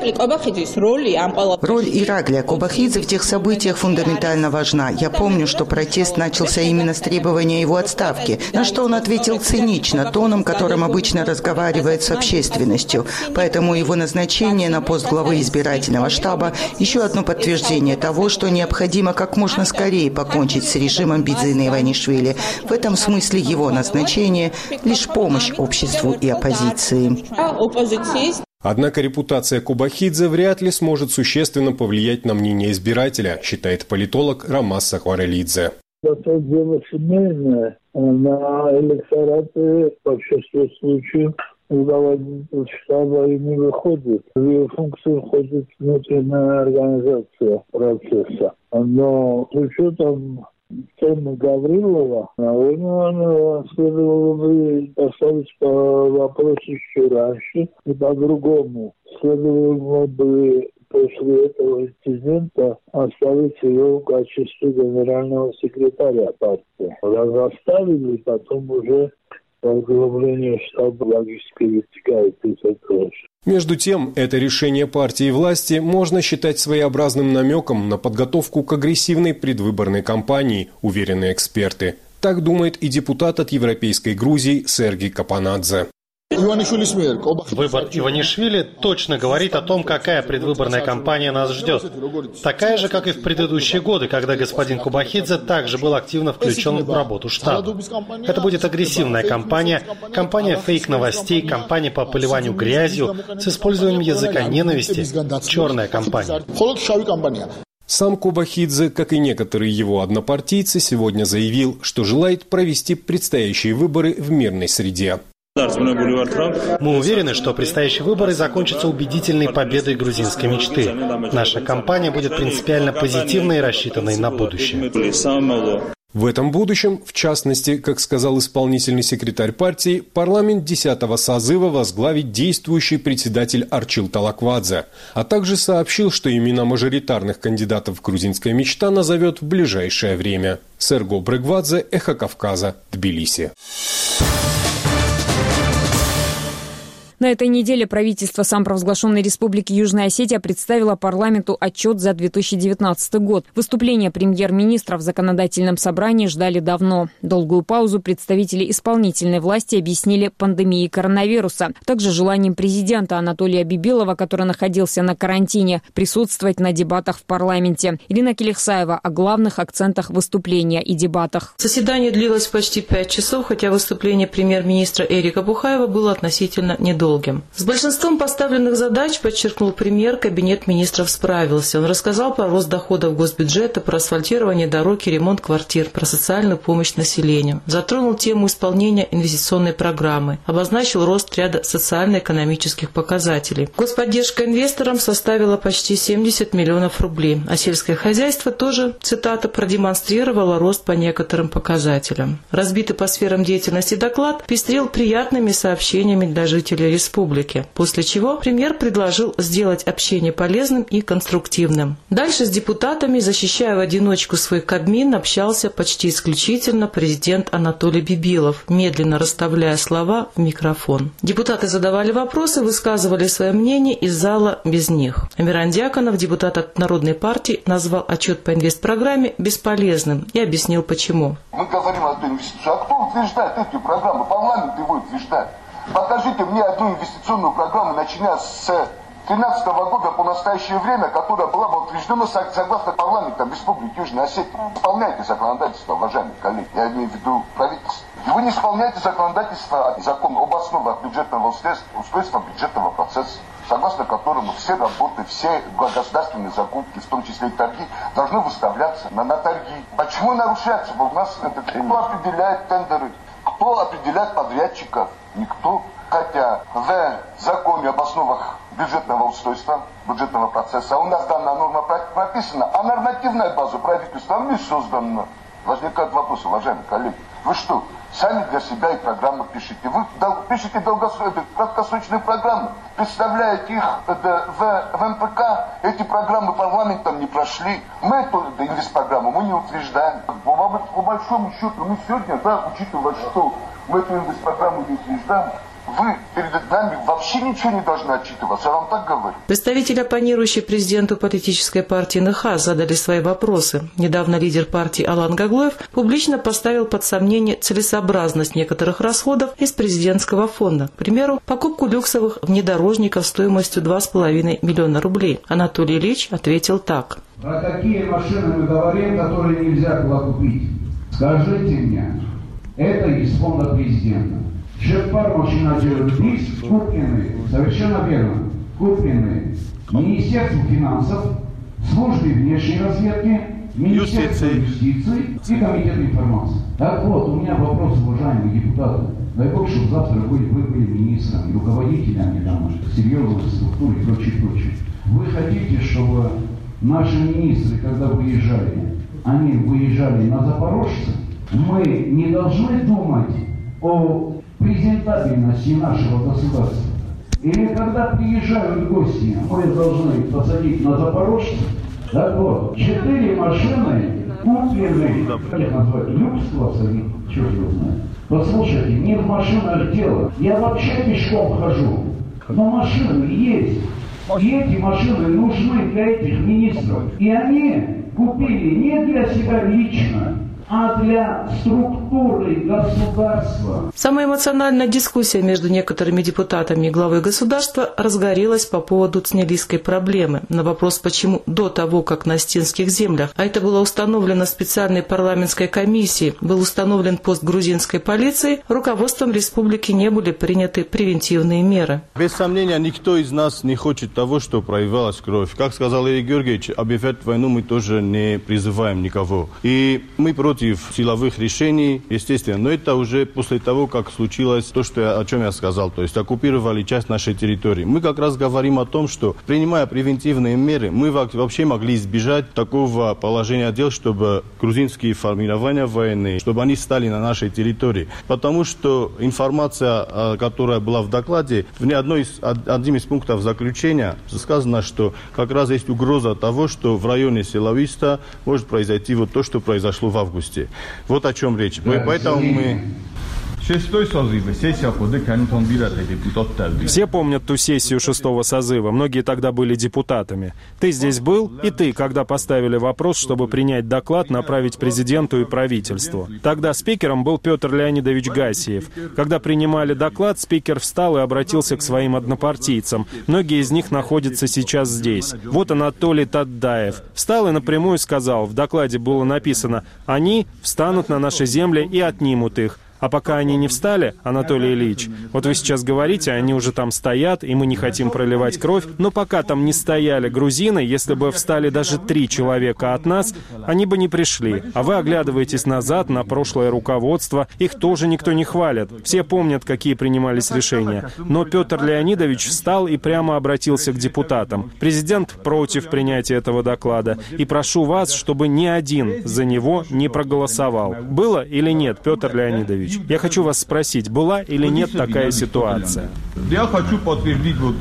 Speaker 2: Роль Ираклия Кубахидзе в тех событиях фундаментально важна. Я помню, что протест начался именно с требования его отставки, на что он ответил цинично, тоном, которым обычно разговаривает с общественностью. Поэтому его назначение на пост главы избирательного штаба – еще одно подтверждение того, что необходимо как можно скорее покончить с режимом Бидзина Иванишвили. В этом смысле его назначение – лишь помощь обществу и оппозиции.
Speaker 9: Однако репутация Кубахидзе вряд ли сможет существенно повлиять на мнение избирателя, считает политолог Рамаз Сахварелидзе.
Speaker 14: Дело семейное, на электораты по большинству случаев руководитель штаба и не выходит. В ее функцию входит внутренняя организация процесса. Но с учетом темы Гаврилова, наверное, следовало бы поставить вопрос еще раньше и по-другому. Следовало бы после этого инцидента оставить ее в качестве генерального секретаря партии. Раз оставили, потом уже возглавление штаба логически вытекает из этого.
Speaker 9: Между тем, это решение партии и власти можно считать своеобразным намеком на подготовку к агрессивной предвыборной кампании, уверены эксперты. Так думает и депутат от Европейской Грузии Сергей Капанадзе.
Speaker 15: Выбор Иванишвили точно говорит о том, какая предвыборная кампания нас ждет. Такая же, как и в предыдущие годы, когда господин Кубахидзе также был активно включен в работу штаба. Это будет агрессивная кампания, кампания фейк-новостей, кампания по поливанию грязью с использованием языка ненависти, черная кампания.
Speaker 9: Сам Кубахидзе, как и некоторые его однопартийцы, сегодня заявил, что желает провести предстоящие выборы в мирной среде.
Speaker 15: Мы уверены, что предстоящие выборы закончатся убедительной победой грузинской мечты. Наша кампания будет принципиально позитивной и рассчитанной на будущее.
Speaker 9: В этом будущем, в частности, как сказал исполнительный секретарь партии, парламент 10-го созыва возглавит действующий председатель Арчил Талаквадзе, а также сообщил, что имена мажоритарных кандидатов «Грузинская мечта» назовет в ближайшее время. Серго Брегвадзе, Эхо Кавказа, Тбилиси.
Speaker 1: На этой неделе правительство самопровозглашенной Республики Южная Осетия представило парламенту отчет за 2019 год. Выступления премьер-министра в законодательном собрании ждали давно. Долгую паузу представители исполнительной власти объяснили пандемией коронавируса, также желанием президента Анатолия Бибилова, который находился на карантине, присутствовать на дебатах в парламенте. Ирина Келихсаева о главных акцентах выступления и дебатах.
Speaker 16: Заседание длилось почти 5 часов, хотя выступление премьер-министра Эрика Бухаева было относительно недолгим. С большинством поставленных задач, подчеркнул премьер, кабинет министров справился. Он рассказал про рост доходов госбюджета, про асфальтирование дорог и ремонт квартир, про социальную помощь населению. Затронул тему исполнения инвестиционной программы, обозначил рост ряда социально-экономических показателей. Господдержка инвесторам составила почти 70 миллионов рублей, а сельское хозяйство тоже, цитата, продемонстрировало рост по некоторым показателям. Разбитый по сферам деятельности доклад пестрел приятными сообщениями для жителей республики, после чего премьер предложил сделать общение полезным и конструктивным. Дальше с депутатами, защищая в одиночку свой Кабмин, общался почти исключительно президент Анатолий Бибилов, медленно расставляя слова в микрофон. Депутаты задавали вопросы, высказывали свое мнение из зала без них. Амиран Дьяконов, депутат от Народной партии, назвал отчет по инвестпрограмме бесполезным и объяснил почему.
Speaker 17: Мы говорим о инвестиции. А кто утверждает эти программы? Парламент его утверждает. Покажите мне одну инвестиционную программу, начиная с 2013 года по настоящее время, которая была бы утверждена согласно парламентам Республики Южная Осетия. Исполняйте законодательство, уважаемые коллеги. Я имею в виду правительство. И вы не исполняете законодательство, закон об основах бюджетного устройства бюджетного процесса, согласно которому все работы, все государственные закупки, в том числе и торги, должны выставляться на торги. Почему нарушается? У нас кто определяет тендеры? Кто определяет подрядчиков? Никто. Хотя в законе об основах бюджетного устройства, бюджетного процесса у нас данная норма прописана, а нормативная база правительства не создана. Возникает вопрос, уважаемые коллеги, вы что, сами для себя и программы пишете? Вы пишете краткосрочные программы, представляете их в МПК, эти программы парламентом не прошли. Мы эту инвестпрограмму мы не утверждаем. По большому счету, мы сегодня, учитывая, что мы эту инвестпрограмму не утверждаем, вы перед нами вообще ничего не должны отчитываться, я вам так говорю.
Speaker 16: Представители, оппонирующие президенту патриотической партии НХ, задали свои вопросы. Недавно лидер партии Алан Гаглоев публично поставил под сомнение целесообразность некоторых расходов из президентского фонда. К примеру, покупку люксовых внедорожников стоимостью 2,5 миллиона рублей. Анатолий Ильич ответил так.
Speaker 18: Про какие машины мы говорим, которые нельзя было купить? Скажите мне, это из фонда президента. Шепар машина делает бис, купленные, совершенно верно, купленные Министерству финансов, Службе внешней разведки, Министерству юстиции и Комитету информации. Так вот, у меня вопрос вопрос, уважаемые депутаты. Дай Бог, чтобы завтра вы были министрами, руководителями серьезных структур и прочее. Вы хотите, чтобы наши министры, когда выезжали, они выезжали на Запорожце? Мы не должны думать о презентабельности нашего государства. Или когда приезжают гости, мы должны посадить на Запорожце? Так вот, 4 машины куплены, как их назвать, люкс-класса, черт его знает. Послушайте, не в машинах дело. Я вообще пешком хожу, но машины есть. И эти машины нужны для этих министров. И они купили не для себя лично, а для структуры государства.
Speaker 16: Самая эмоциональная дискуссия между некоторыми депутатами и главой государства разгорелась по поводу цнелийской проблемы. На вопрос, почему до того, как на Остинских землях, а это было установлено специальной парламентской комиссией, был установлен пост грузинской полиции, руководством республики не были приняты превентивные меры.
Speaker 19: Без сомнения, никто из нас не хочет того, что проявилась кровь. Как сказал Игорь Георгиевич, объявлять войну мы тоже не призываем никого. И мы против силовых решений, естественно, но это уже после того, как случилось то, о чем я сказал, то есть оккупировали часть нашей территории. Мы как раз говорим о том, что принимая превентивные меры, мы вообще могли избежать такого положения дел, чтобы грузинские формирования военные, чтобы они стали на нашей территории. Потому что информация, которая была в докладе, одним из пунктов заключения сказано, что как раз есть угроза того, что в районе Селависта может произойти вот то, что произошло в августе. Вот о чем речь. Поэтому мы...
Speaker 20: Все помнят ту сессию 6-го созыва. Многие тогда были депутатами. Ты здесь был, и ты, когда поставили вопрос, чтобы принять доклад, направить президенту и правительству. Тогда спикером был Петр Леонидович Гасиев. Когда принимали доклад, спикер встал и обратился к своим однопартийцам. Многие из них находятся сейчас здесь. Вот Анатолий Таддаев. Встал и напрямую сказал, в докладе было написано, они встанут на наши земли и отнимут их. А пока они не встали, Анатолий Ильич, вот вы сейчас говорите, они уже там стоят, и мы не хотим проливать кровь, но пока там не стояли грузины, если бы встали даже 3 человека от нас, они бы не пришли. А вы оглядываетесь назад на прошлое руководство, их тоже никто не хвалит. Все помнят, какие принимались решения. Но Петр Леонидович встал и прямо обратился к депутатам. Президент против принятия этого доклада. И прошу вас, чтобы ни один за него не проголосовал. Было или нет, Петр Леонидович? Я хочу вас спросить, была или нет такая ситуация?
Speaker 18: Я хочу подтвердить, я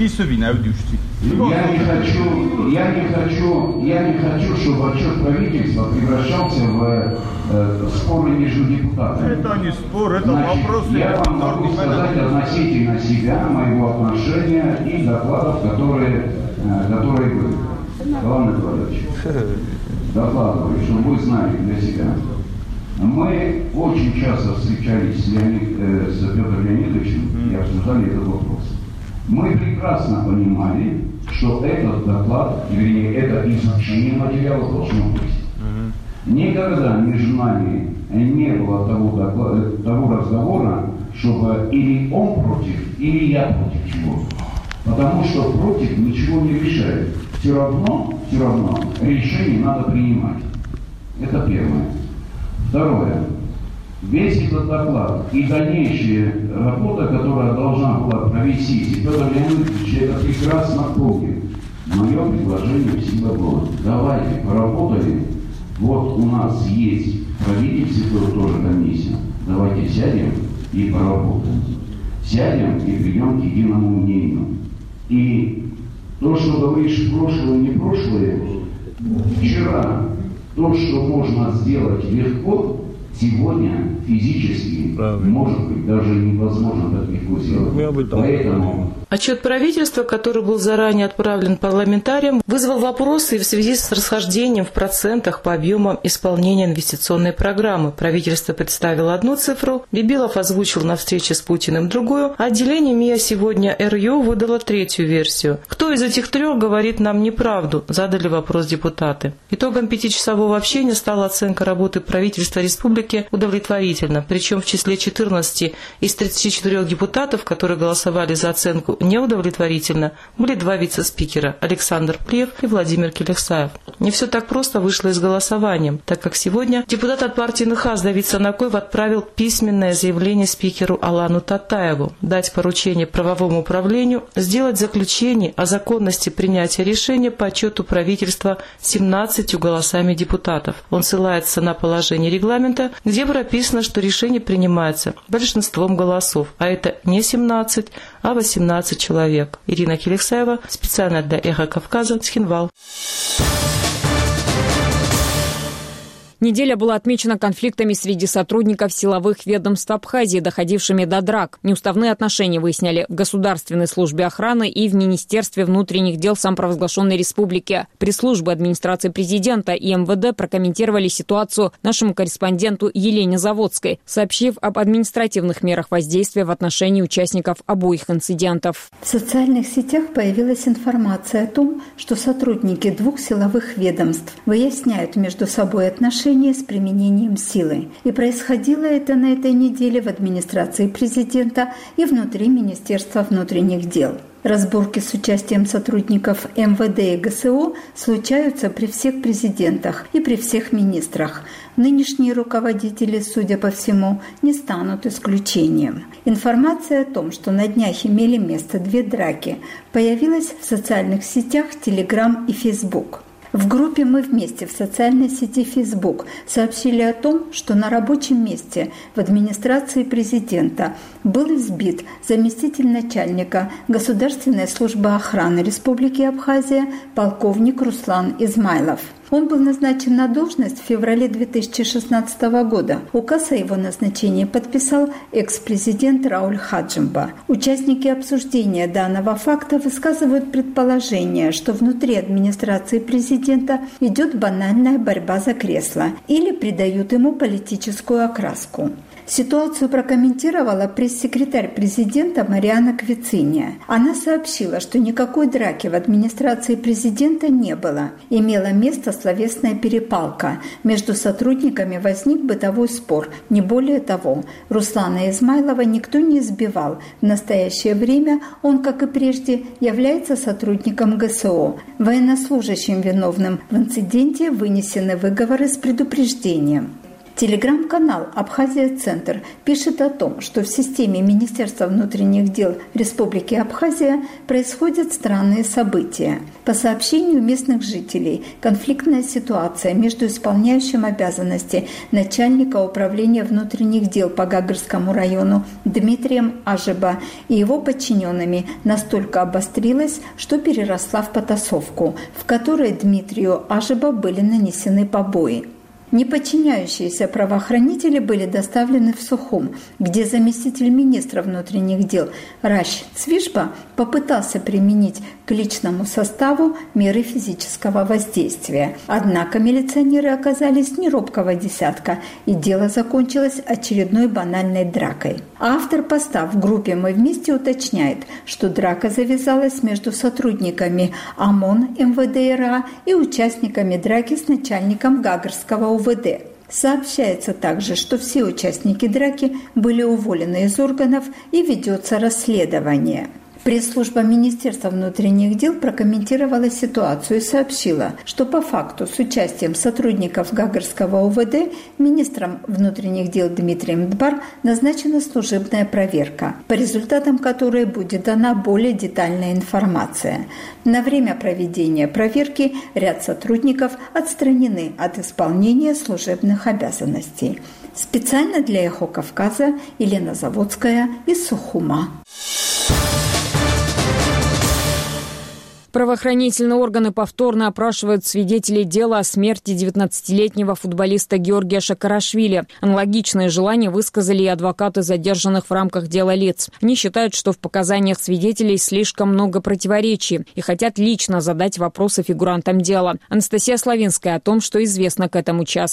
Speaker 18: не хочу, чтобы отчет правительства превращался в споры между депутатами. Это не спор, это вопрос. Я вам могу сказать относительно себя, моего отношения и докладов, которые были. Главный Николаевич, докладываю, чтобы вы знали для себя. Мы очень часто встречались с Петром Леонидовичем и обсуждали этот вопрос. Мы прекрасно понимали, что этот доклад, вернее, это изучение материала должно быть. Никогда между нами не было того разговора, чтобы или он против, или я против чего-то. Потому что против ничего не решает. Все равно решение надо принимать. Это первое. Второе. Весь этот доклад и дальнейшая работа, которая должна была провестись, и Петр Леонидович это прекрасно помнит. Мое предложение всегда было: давайте поработаем. Вот у нас есть правительство, тоже комиссия. Давайте сядем и поработаем. Сядем и придем к единому мнению. И то, что говоришь прошлое, не прошлое, вчера то, что можно сделать легко, сегодня физически, может быть, даже невозможно так легко сделать. Поэтому...
Speaker 16: Отчет правительства, который был заранее отправлен парламентариям, вызвал вопросы в связи с расхождением в процентах по объемам исполнения инвестиционной программы. Правительство представило одну цифру, Бибилов озвучил на встрече с Путиным другую, а отделение МИА сегодня РЮ выдало третью версию. Кто из этих 3 говорит нам неправду? Задали вопрос депутаты. Итогом 5-часового общения стала оценка работы правительства республики Республики удовлетворительно. Причем в числе 14 из 34 депутатов, которые голосовали за оценку неудовлетворительно, были 2 вице-спикера – Александр Плев и Владимир Келексаев. Не все так просто вышло и с голосованием, так как сегодня депутат от партии НХАС Давид Санакоев отправил письменное заявление спикеру Алану Татаеву дать поручение правовому управлению сделать заключение о законности принятия решения по отчету правительства 17 голосами депутатов. Он ссылается на положение регламента, где прописано, что решение принимается большинством голосов, а это не 17, а 18 человек. Ирина Келексаева, специально для «Эхо Кавказа», Цхинвал.
Speaker 1: Неделя была отмечена конфликтами среди сотрудников силовых ведомств Абхазии, доходившими до драк. Неуставные отношения выясняли в Государственной службе охраны и в Министерстве внутренних дел самопровозглашенной республики. Пресс-службы администрации президента и МВД прокомментировали ситуацию нашему корреспонденту Елене Заводской, сообщив об административных мерах воздействия в отношении участников обоих инцидентов.
Speaker 21: В социальных сетях появилась информация о том, что сотрудники 2 силовых ведомств выясняют между собой отношения с применением силы. И происходило это на этой неделе в администрации президента и внутри Министерства внутренних дел. Разборки с участием сотрудников МВД и ГСО случаются при всех президентах и при всех министрах. Нынешние руководители, судя по всему, не станут исключением. Информация о том, что на днях имели место 2 драки, появилась в социальных сетях Telegram и Facebook. В группе «Мы вместе» в социальной сети Facebook сообщили о том, что на рабочем месте в администрации президента был избит заместитель начальника Государственной службы охраны Республики Абхазия полковник Руслан Измайлов. Он был назначен на должность в феврале 2016 года. Указ о его назначении подписал экс-президент Рауль Хаджимба. Участники обсуждения данного факта высказывают предположение, что внутри администрации президента идет банальная борьба за кресло или придают ему политическую окраску. Ситуацию прокомментировала пресс-секретарь президента Мариана Квициния. Она сообщила, что никакой драки в администрации президента не было. Имела место словесная перепалка. Между сотрудниками возник бытовой спор. Не более того, Руслана Измайлова никто не избивал. В настоящее время он, как и прежде, является сотрудником ГСО. Военнослужащим, виновным в инциденте, вынесены выговоры с предупреждением. Телеграм-канал «Абхазия-Центр» пишет о том, что в системе Министерства внутренних дел Республики Абхазия происходят странные события. По сообщению местных жителей, конфликтная ситуация между исполняющим обязанности начальника управления внутренних дел по Гагарскому району Дмитрием Ажеба и его подчиненными настолько обострилась, что переросла в потасовку, в которой Дмитрию Ажеба были нанесены побои. Неподчиняющиеся правоохранители были доставлены в Сухум, где заместитель министра внутренних дел Ращ Цвишба попытался применить к личному составу меры физического воздействия. Однако милиционеры оказались не робкого десятка, и дело закончилось очередной банальной дракой. Автор поста в группе «Мы вместе» уточняет, что драка завязалась между сотрудниками ОМОН МВД РА и участниками драки с начальником Гагарского УВД. Сообщается также, что все участники драки были уволены из органов и ведется расследование. Пресс-служба Министерства внутренних дел прокомментировала ситуацию и сообщила, что по факту с участием сотрудников Гагарского УВД министром внутренних дел Дмитрием Дбар назначена служебная проверка, по результатам которой будет дана более детальная информация. На время проведения проверки ряд сотрудников отстранены от исполнения служебных обязанностей. Специально для «Эхо Кавказа» Елена Заводская из Сухума.
Speaker 1: Правоохранительные органы повторно опрашивают свидетелей дела о смерти 19-летнего футболиста Георгия Шакарашвили. Аналогичные желания высказали и адвокаты задержанных в рамках дела лиц. Они считают, что в показаниях свидетелей слишком много противоречий и хотят лично задать вопросы фигурантам дела. Анастасия Славинская о том, что известно к этому часу.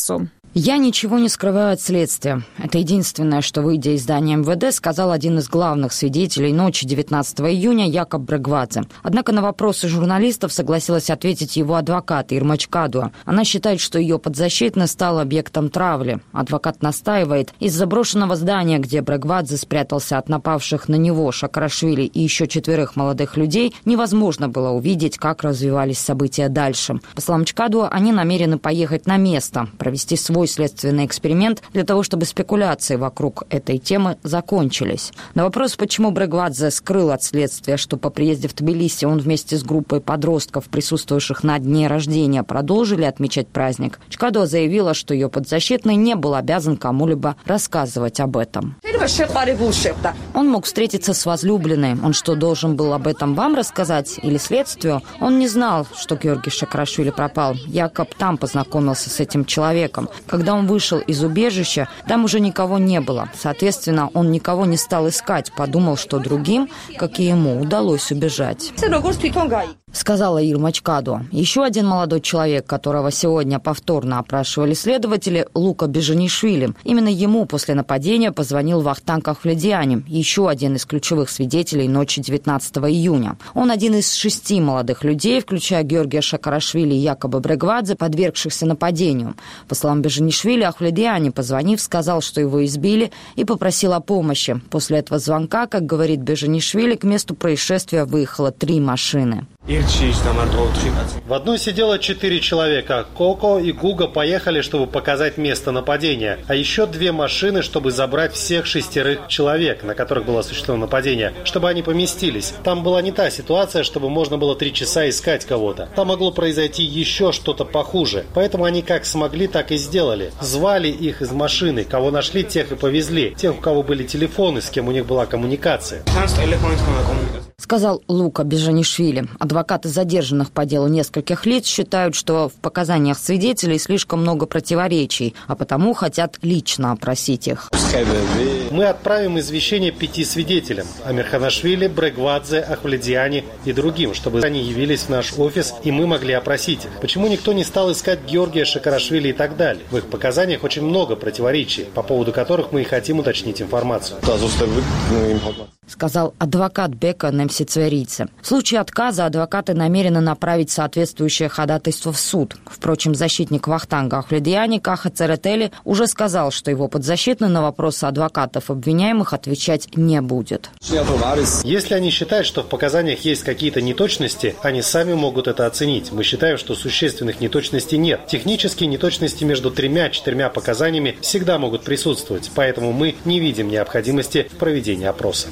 Speaker 8: «Я ничего не скрываю от следствия. Это единственное, что, выйдя из здания МВД, сказал один из главных свидетелей ночи 19 июня Якоб Брегвадзе. Однако на вопросы журналистов согласилась ответить его адвокат Ирма Чкадуа. Она считает, что ее подзащитный стал объектом травли. Адвокат настаивает, из заброшенного здания, где Брегвадзе спрятался от напавших на него Шакарашвили и еще 4 молодых людей, невозможно было увидеть, как развивались события дальше. По словам Чкадуа, они намерены поехать на место, провести свой следственный эксперимент для того, чтобы спекуляции вокруг этой темы закончились. На вопрос, почему Брегвадзе скрыл от следствия, что по приезде в Тбилиси он вместе с группой подростков, присутствующих на дне рождения, продолжили отмечать праздник, Чкадуа заявила, что ее подзащитный не был обязан кому-либо рассказывать об этом. Он мог встретиться с возлюбленной. Он что, должен был об этом вам рассказать или следствию? Он не знал, что Георгий Шакарашвили пропал. Якоб там познакомился с этим человеком. Когда он вышел из убежища, там уже никого не было. Соответственно, он никого не стал искать. Подумал, что другим, как и ему, удалось убежать. Сказала Ирма Чкадуа. Еще один молодой человек, которого сегодня повторно опрашивали следователи, Лука Бежанишвили. Именно ему после нападения позвонил Вахтанг Ахвледиани, еще один из ключевых свидетелей ночи 19 июня. Он один из 6 молодых людей, включая Георгия Шакарашвили и Якоба Брегвадзе, подвергшихся нападению. По словам Бежанишвили, Ахвледиани, позвонив, сказал, что его избили, и попросил о помощи. После этого звонка, как говорит Бежанишвили, к месту происшествия выехало 3 машины.
Speaker 15: В одной сидело 4 человека. Коко и Гуга поехали, чтобы показать место нападения. А еще 2 машины, чтобы забрать всех 6 человек, на которых было осуществлено нападение, чтобы они поместились. Там была не та ситуация, чтобы можно было 3 часа искать кого-то. Там могло произойти еще что-то похуже. Поэтому они как смогли, так и сделали. Звали их из машины. Кого нашли, тех и повезли. Тех, у кого были телефоны, с кем у них была коммуникация.
Speaker 8: Сказал Лука Бежанишвили. Адвокаты задержанных по делу нескольких лиц считают, что в показаниях свидетелей слишком много противоречий, а потому хотят лично опросить их.
Speaker 15: Мы отправим извещение 5 свидетелям: Амирханашвили, Брегвадзе, Ахвледиани и другим, чтобы они явились в наш офис и мы могли опросить их. Почему никто не стал искать Георгия Шакарашвили и так далее? В их показаниях очень много противоречий, по поводу которых мы и хотим уточнить информацию.
Speaker 8: Сказал адвокат Бека Немсицверидзе. В случае отказа адвокаты намерены направить соответствующее ходатайство в суд. Впрочем, защитник Вахтанга Ахвледиани Каха Церетели уже сказал, что его подзащитный на вопросы адвокатов обвиняемых отвечать не будет.
Speaker 15: Если они считают, что в показаниях есть какие-то неточности, они сами могут это оценить. Мы считаем, что существенных неточностей нет. Технические неточности между 3-4 показаниями всегда могут присутствовать, поэтому мы не видим необходимости в проведении опроса.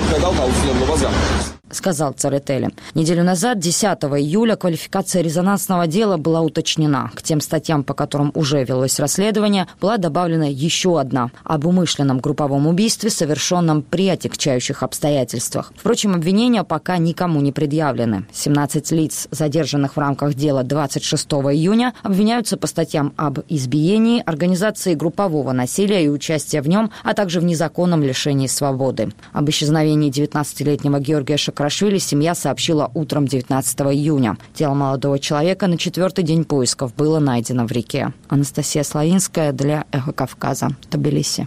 Speaker 8: Сказал Церетели. Неделю назад, 10 июля, квалификация резонансного дела была уточнена. К тем статьям, по которым уже велось расследование, была добавлена еще одна – об умышленном групповом убийстве, совершенном при отягчающих обстоятельствах. Впрочем, обвинения пока никому не предъявлены. 17 лиц, задержанных в рамках дела 26 июня, обвиняются по статьям об избиении, организации группового насилия и участия в нем, а также в незаконном лишении свободы. Об исчезновении 19-летнего Георгия Шакарашвили семья сообщила утром 19 июня. Тело молодого человека на 4-й день поисков было найдено в реке. Анастасия Славинская для «Эхо Кавказа», Тбилиси.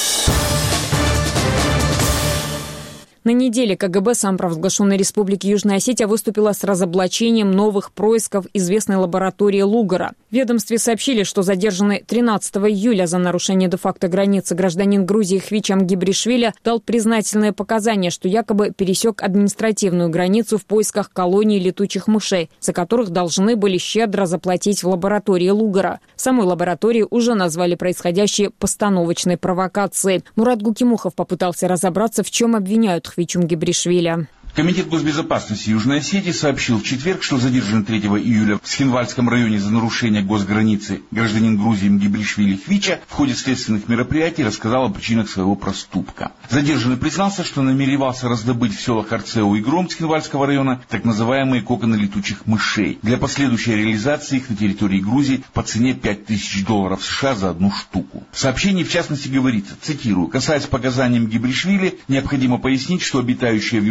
Speaker 1: На неделе КГБ самопровозглашенной Республики Южная Осетия выступила с разоблачением новых происков известной лаборатории Лугара. В ведомстве сообщили, что задержанный 13 июля за нарушение де-факто границы гражданин Грузии Хвичам Гибришвили дал признательные показания, что якобы пересек административную границу в поисках колонии летучих мышей, за которых должны были щедро заплатить в лаборатории Лугара. В самой лаборатории уже назвали происходящее постановочной провокацией. Мурат Гукимухов попытался разобраться, в чем обвиняют Хвичум Гибришвили.
Speaker 10: Комитет госбезопасности Южной Осетии сообщил в четверг, что задержанный 3 июля в Схинвальском районе за нарушение госграницы гражданин Грузии Мгибришвили Хвича в ходе следственных мероприятий рассказал о причинах своего проступка. Задержанный признался, что намеревался раздобыть в селах Арцеу и Гром Схинвальского района так называемые коконы летучих мышей для последующей реализации их на территории Грузии по цене $5000 США за одну штуку. В сообщении в частности говорится, цитирую: «Касаясь показаний Мгибришвили, необходимо пояснить, что обитающие в Южной Осетии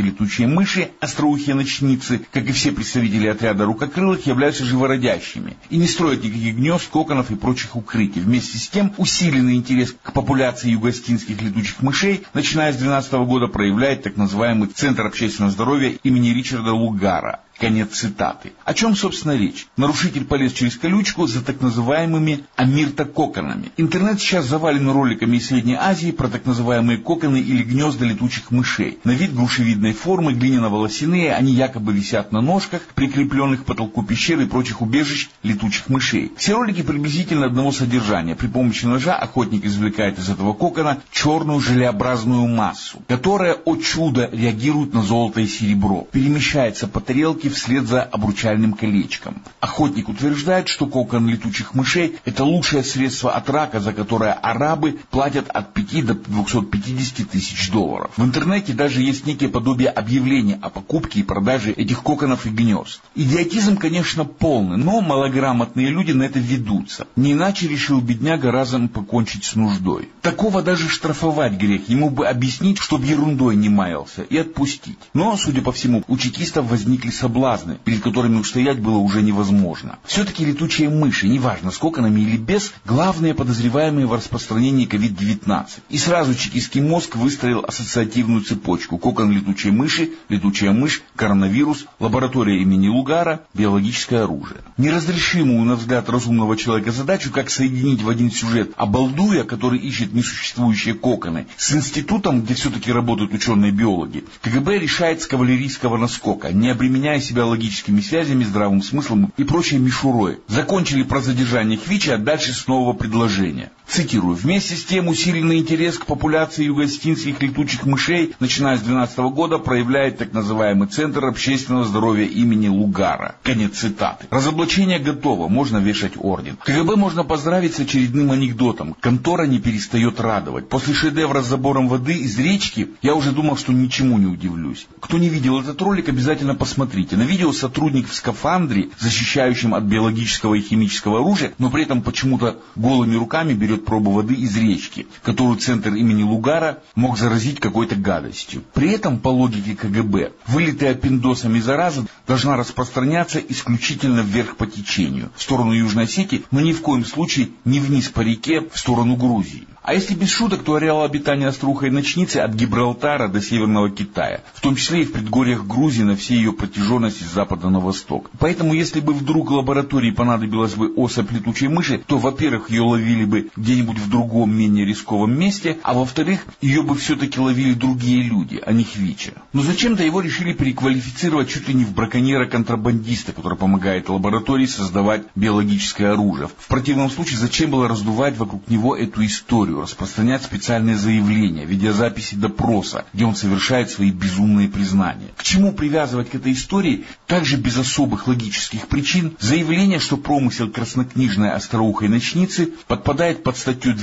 Speaker 10: эти летучие мыши, остроухие ночницы, как и все представители отряда рукокрылых, являются живородящими и не строят никаких гнезд, коконов и прочих укрытий. Вместе с тем, усиленный интерес к популяции юго-остинских летучих мышей, начиная с 2012 года, проявляет так называемый Центр общественного здоровья имени Ричарда Лугара. Конец цитаты. О чем, собственно, речь? Нарушитель полез через колючку за так называемыми амиртококонами. Интернет сейчас завален роликами из Средней Азии про так называемые коконы или гнезда летучих мышей. На вид грушевидной формы, глиняно-волосяные, они якобы висят на ножках, прикрепленных к потолку пещер и прочих убежищ летучих мышей. Все ролики приблизительно одного содержания. При помощи ножа охотник извлекает из этого кокона черную желеобразную массу, которая, о чудо, реагирует на золото и серебро, перемещается по тарелке вслед за обручальным колечком. Охотник утверждает, что кокон летучих мышей – это лучшее средство от рака, за которое арабы платят от 5 до 250 тысяч долларов. В интернете даже есть некие подобие объявления о покупке и продаже этих коконов и гнезд. Идиотизм, конечно, полный, но малограмотные люди на это ведутся. Не иначе решил бедняга разом покончить с нуждой. Такого даже штрафовать грех, ему бы объяснить, чтоб ерундой не маялся, и отпустить. Но, судя по всему, у чекистов возникли соблазны, перед которыми устоять было уже невозможно. Все-таки летучие мыши, неважно с коконами или без, главные подозреваемые в распространении COVID-19. И сразу чекистский мозг выстроил ассоциативную цепочку. Кокон летучей мыши, летучая мышь, коронавирус, лаборатория имени Лугара, биологическое оружие. Неразрешимую, на взгляд разумного человека, задачу, как соединить в один сюжет обалдуя, который ищет несуществующие коконы, с институтом, где все-таки работают ученые-биологи, КГБ решает с кавалерийского наскока, не обременяя себя логическими связями, здравым смыслом и прочей мишурой. Закончили про задержание Хвича, а дальше с нового предложения. Цитирую. «Вместе с тем усиленный интерес к популяции юго-остинских летучих мышей, начиная с 2012 года, проявляет так называемый Центр общественного здоровья имени Лугара». Конец цитаты. Разоблачение готово, можно вешать орден. КГБ можно поздравить с очередным анекдотом. Контора не перестает радовать. После шедевра с забором воды из речки я уже думал, что ничему не удивлюсь. Кто не видел этот ролик, обязательно посмотрите. На видео сотрудник в скафандре, защищающем от биологического и химического оружия, но при этом почему-то голыми руками берет пробу воды из речки, которую Центр имени Лугара мог заразить какой-то гадостью. При этом, по логике КГБ, вылитая пиндосами зараза должна распространяться исключительно вверх по течению, в сторону Южной Осетии, но ни в коем случае не вниз по реке, в сторону Грузии. А если без шуток, то ареал обитания остроухой ночницы от Гибралтара до Северного Китая, в том числе и в предгорьях Грузии на всей ее протяженности с запада на восток. Поэтому, если бы вдруг лаборатории понадобилась бы особь летучей мыши, то, во-первых, ее ловили бы где-нибудь в другом, менее рисковом месте, а во-вторых, ее бы все-таки ловили другие люди, а не Хвича. Но зачем-то его решили переквалифицировать чуть ли не в браконьера-контрабандиста, который помогает лаборатории создавать биологическое оружие. В противном случае, зачем было раздувать вокруг него эту историю, распространять специальные заявления, видеозаписи допроса, где он совершает свои безумные признания? К чему привязывать к этой истории, также без особых логических причин, заявление, что промысел краснокнижной остроухой ночницы подпадает под статью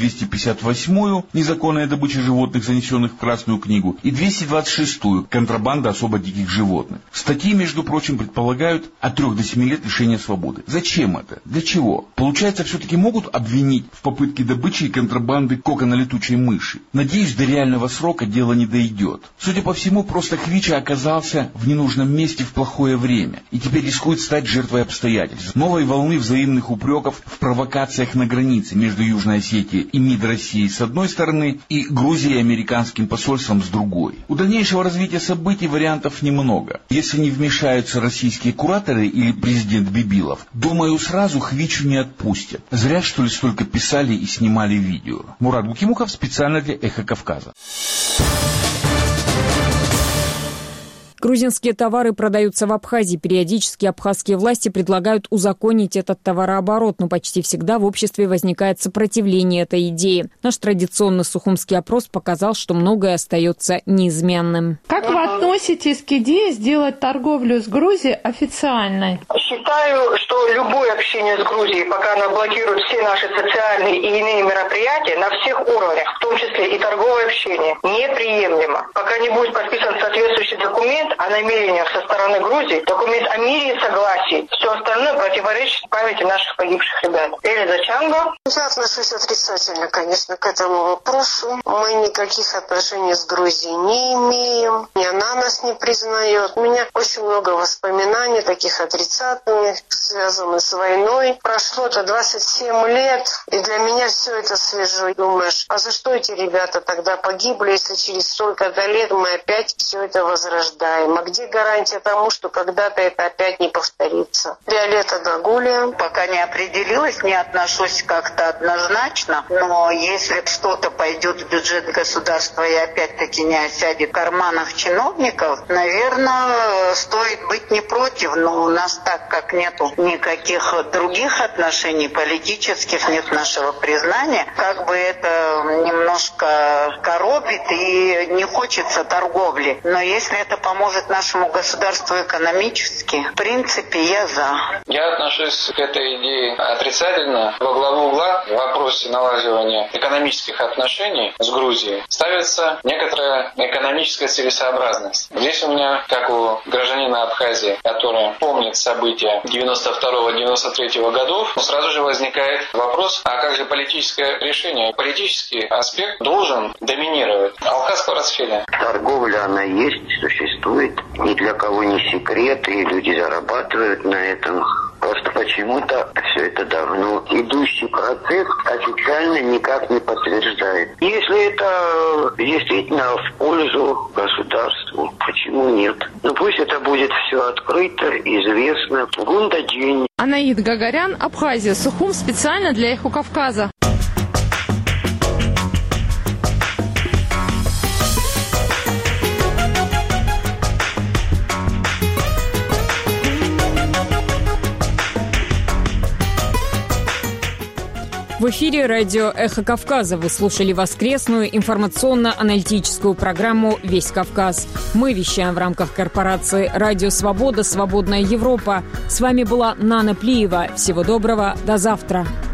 Speaker 10: 258 «Незаконная добыча животных, занесенных в Красную книгу», и 226 «Контрабанда особо диких животных». Статьи, между прочим, предполагают от 3 до 7 лет лишения свободы. Зачем это? Для чего? Получается, все-таки могут обвинить в попытке добычи и контрабанды кокона летучей мыши. Надеюсь, до реального срока дело не дойдет. Судя по всему, просто Хвича оказался в ненужном месте в плохое время и теперь рискует стать жертвой обстоятельств. Новой волны взаимных упреков в провокациях на границе между Южной Осетией и МИД России с одной стороны и Грузией и американским посольством с другой. У дальнейшего развития событий вариантов немного. Если не вмешаются российские кураторы или президент Бибилов, думаю, сразу Хвичу не отпустят. Зря, что ли, столько писали и снимали видео. Мурат Гукимухов специально для «Эхо Кавказа».
Speaker 1: Грузинские товары продаются в Абхазии. Периодически абхазские власти предлагают узаконить этот товарооборот, но почти всегда в обществе возникает сопротивление этой идее. Наш традиционный сухумский опрос показал, что многое остается неизменным.
Speaker 3: Как вы относитесь к идее сделать торговлю с Грузией официальной?
Speaker 22: Считаю, что любое общение с Грузией, пока она блокирует все наши социальные и иные мероприятия на всех уровнях, в том числе и торговое общение, неприемлемо. Пока не будет подписан соответствующий документ, документ о намерениях со стороны Грузии, документ о мире и согласии. Все остальное противоречит памяти наших погибших ребят. Элиза Чанго.
Speaker 4: Я отношусь отрицательно, конечно, к этому вопросу. Мы никаких отношений с Грузией не имеем. И она нас не признает. У меня очень много воспоминаний таких отрицательных, связанных с войной. Прошло-то 27 лет, и для меня все это свежо. Думаешь, а за что эти ребята тогда погибли, если через столько-то лет мы опять все это возрождаем? А где гарантия тому, что когда-то это опять не повторится? Виолетта Дагулия.
Speaker 5: Пока не определилась, не отношусь как-то однозначно, но если что-то пойдет в бюджет государства и опять-таки не осядет в карманах чиновников, наверное, стоит быть не против, но у нас так как нету никаких других отношений политических, нет нашего признания, как бы это немножко коробит и не хочется торговли. Но если это поможет нашему государству экономически, в принципе, я за.
Speaker 23: Я отношусь к этой идее отрицательно. Во главу угла в вопросе налаживания экономических отношений с Грузией ставится некоторая экономическая целесообразность. Здесь у меня, как у гражданина Абхазии, который помнит события 92-93 годов, сразу же возникает вопрос, а как же политическое решение? Политический аспект должен доминировать. Алхаз Парасфеля.
Speaker 24: Торговля, она есть, существует. Ни для кого не секрет, и люди зарабатывают на этом. Просто почему-то все это давно идущий процесс официально никак не подтверждает. Если это действительно в пользу государству, почему нет? Ну пусть это будет все открыто, известно. Гунда день.
Speaker 3: Анаид Гагарян, Абхазия, Сухум, специально для Эхо Кавказа.
Speaker 1: В эфире радио «Эхо Кавказа». Вы слушали воскресную информационно-аналитическую программу «Весь Кавказ». Мы вещаем в рамках корпорации «Радио Свобода. Свободная Европа». С вами была Нана Плиева. Всего доброго. До завтра.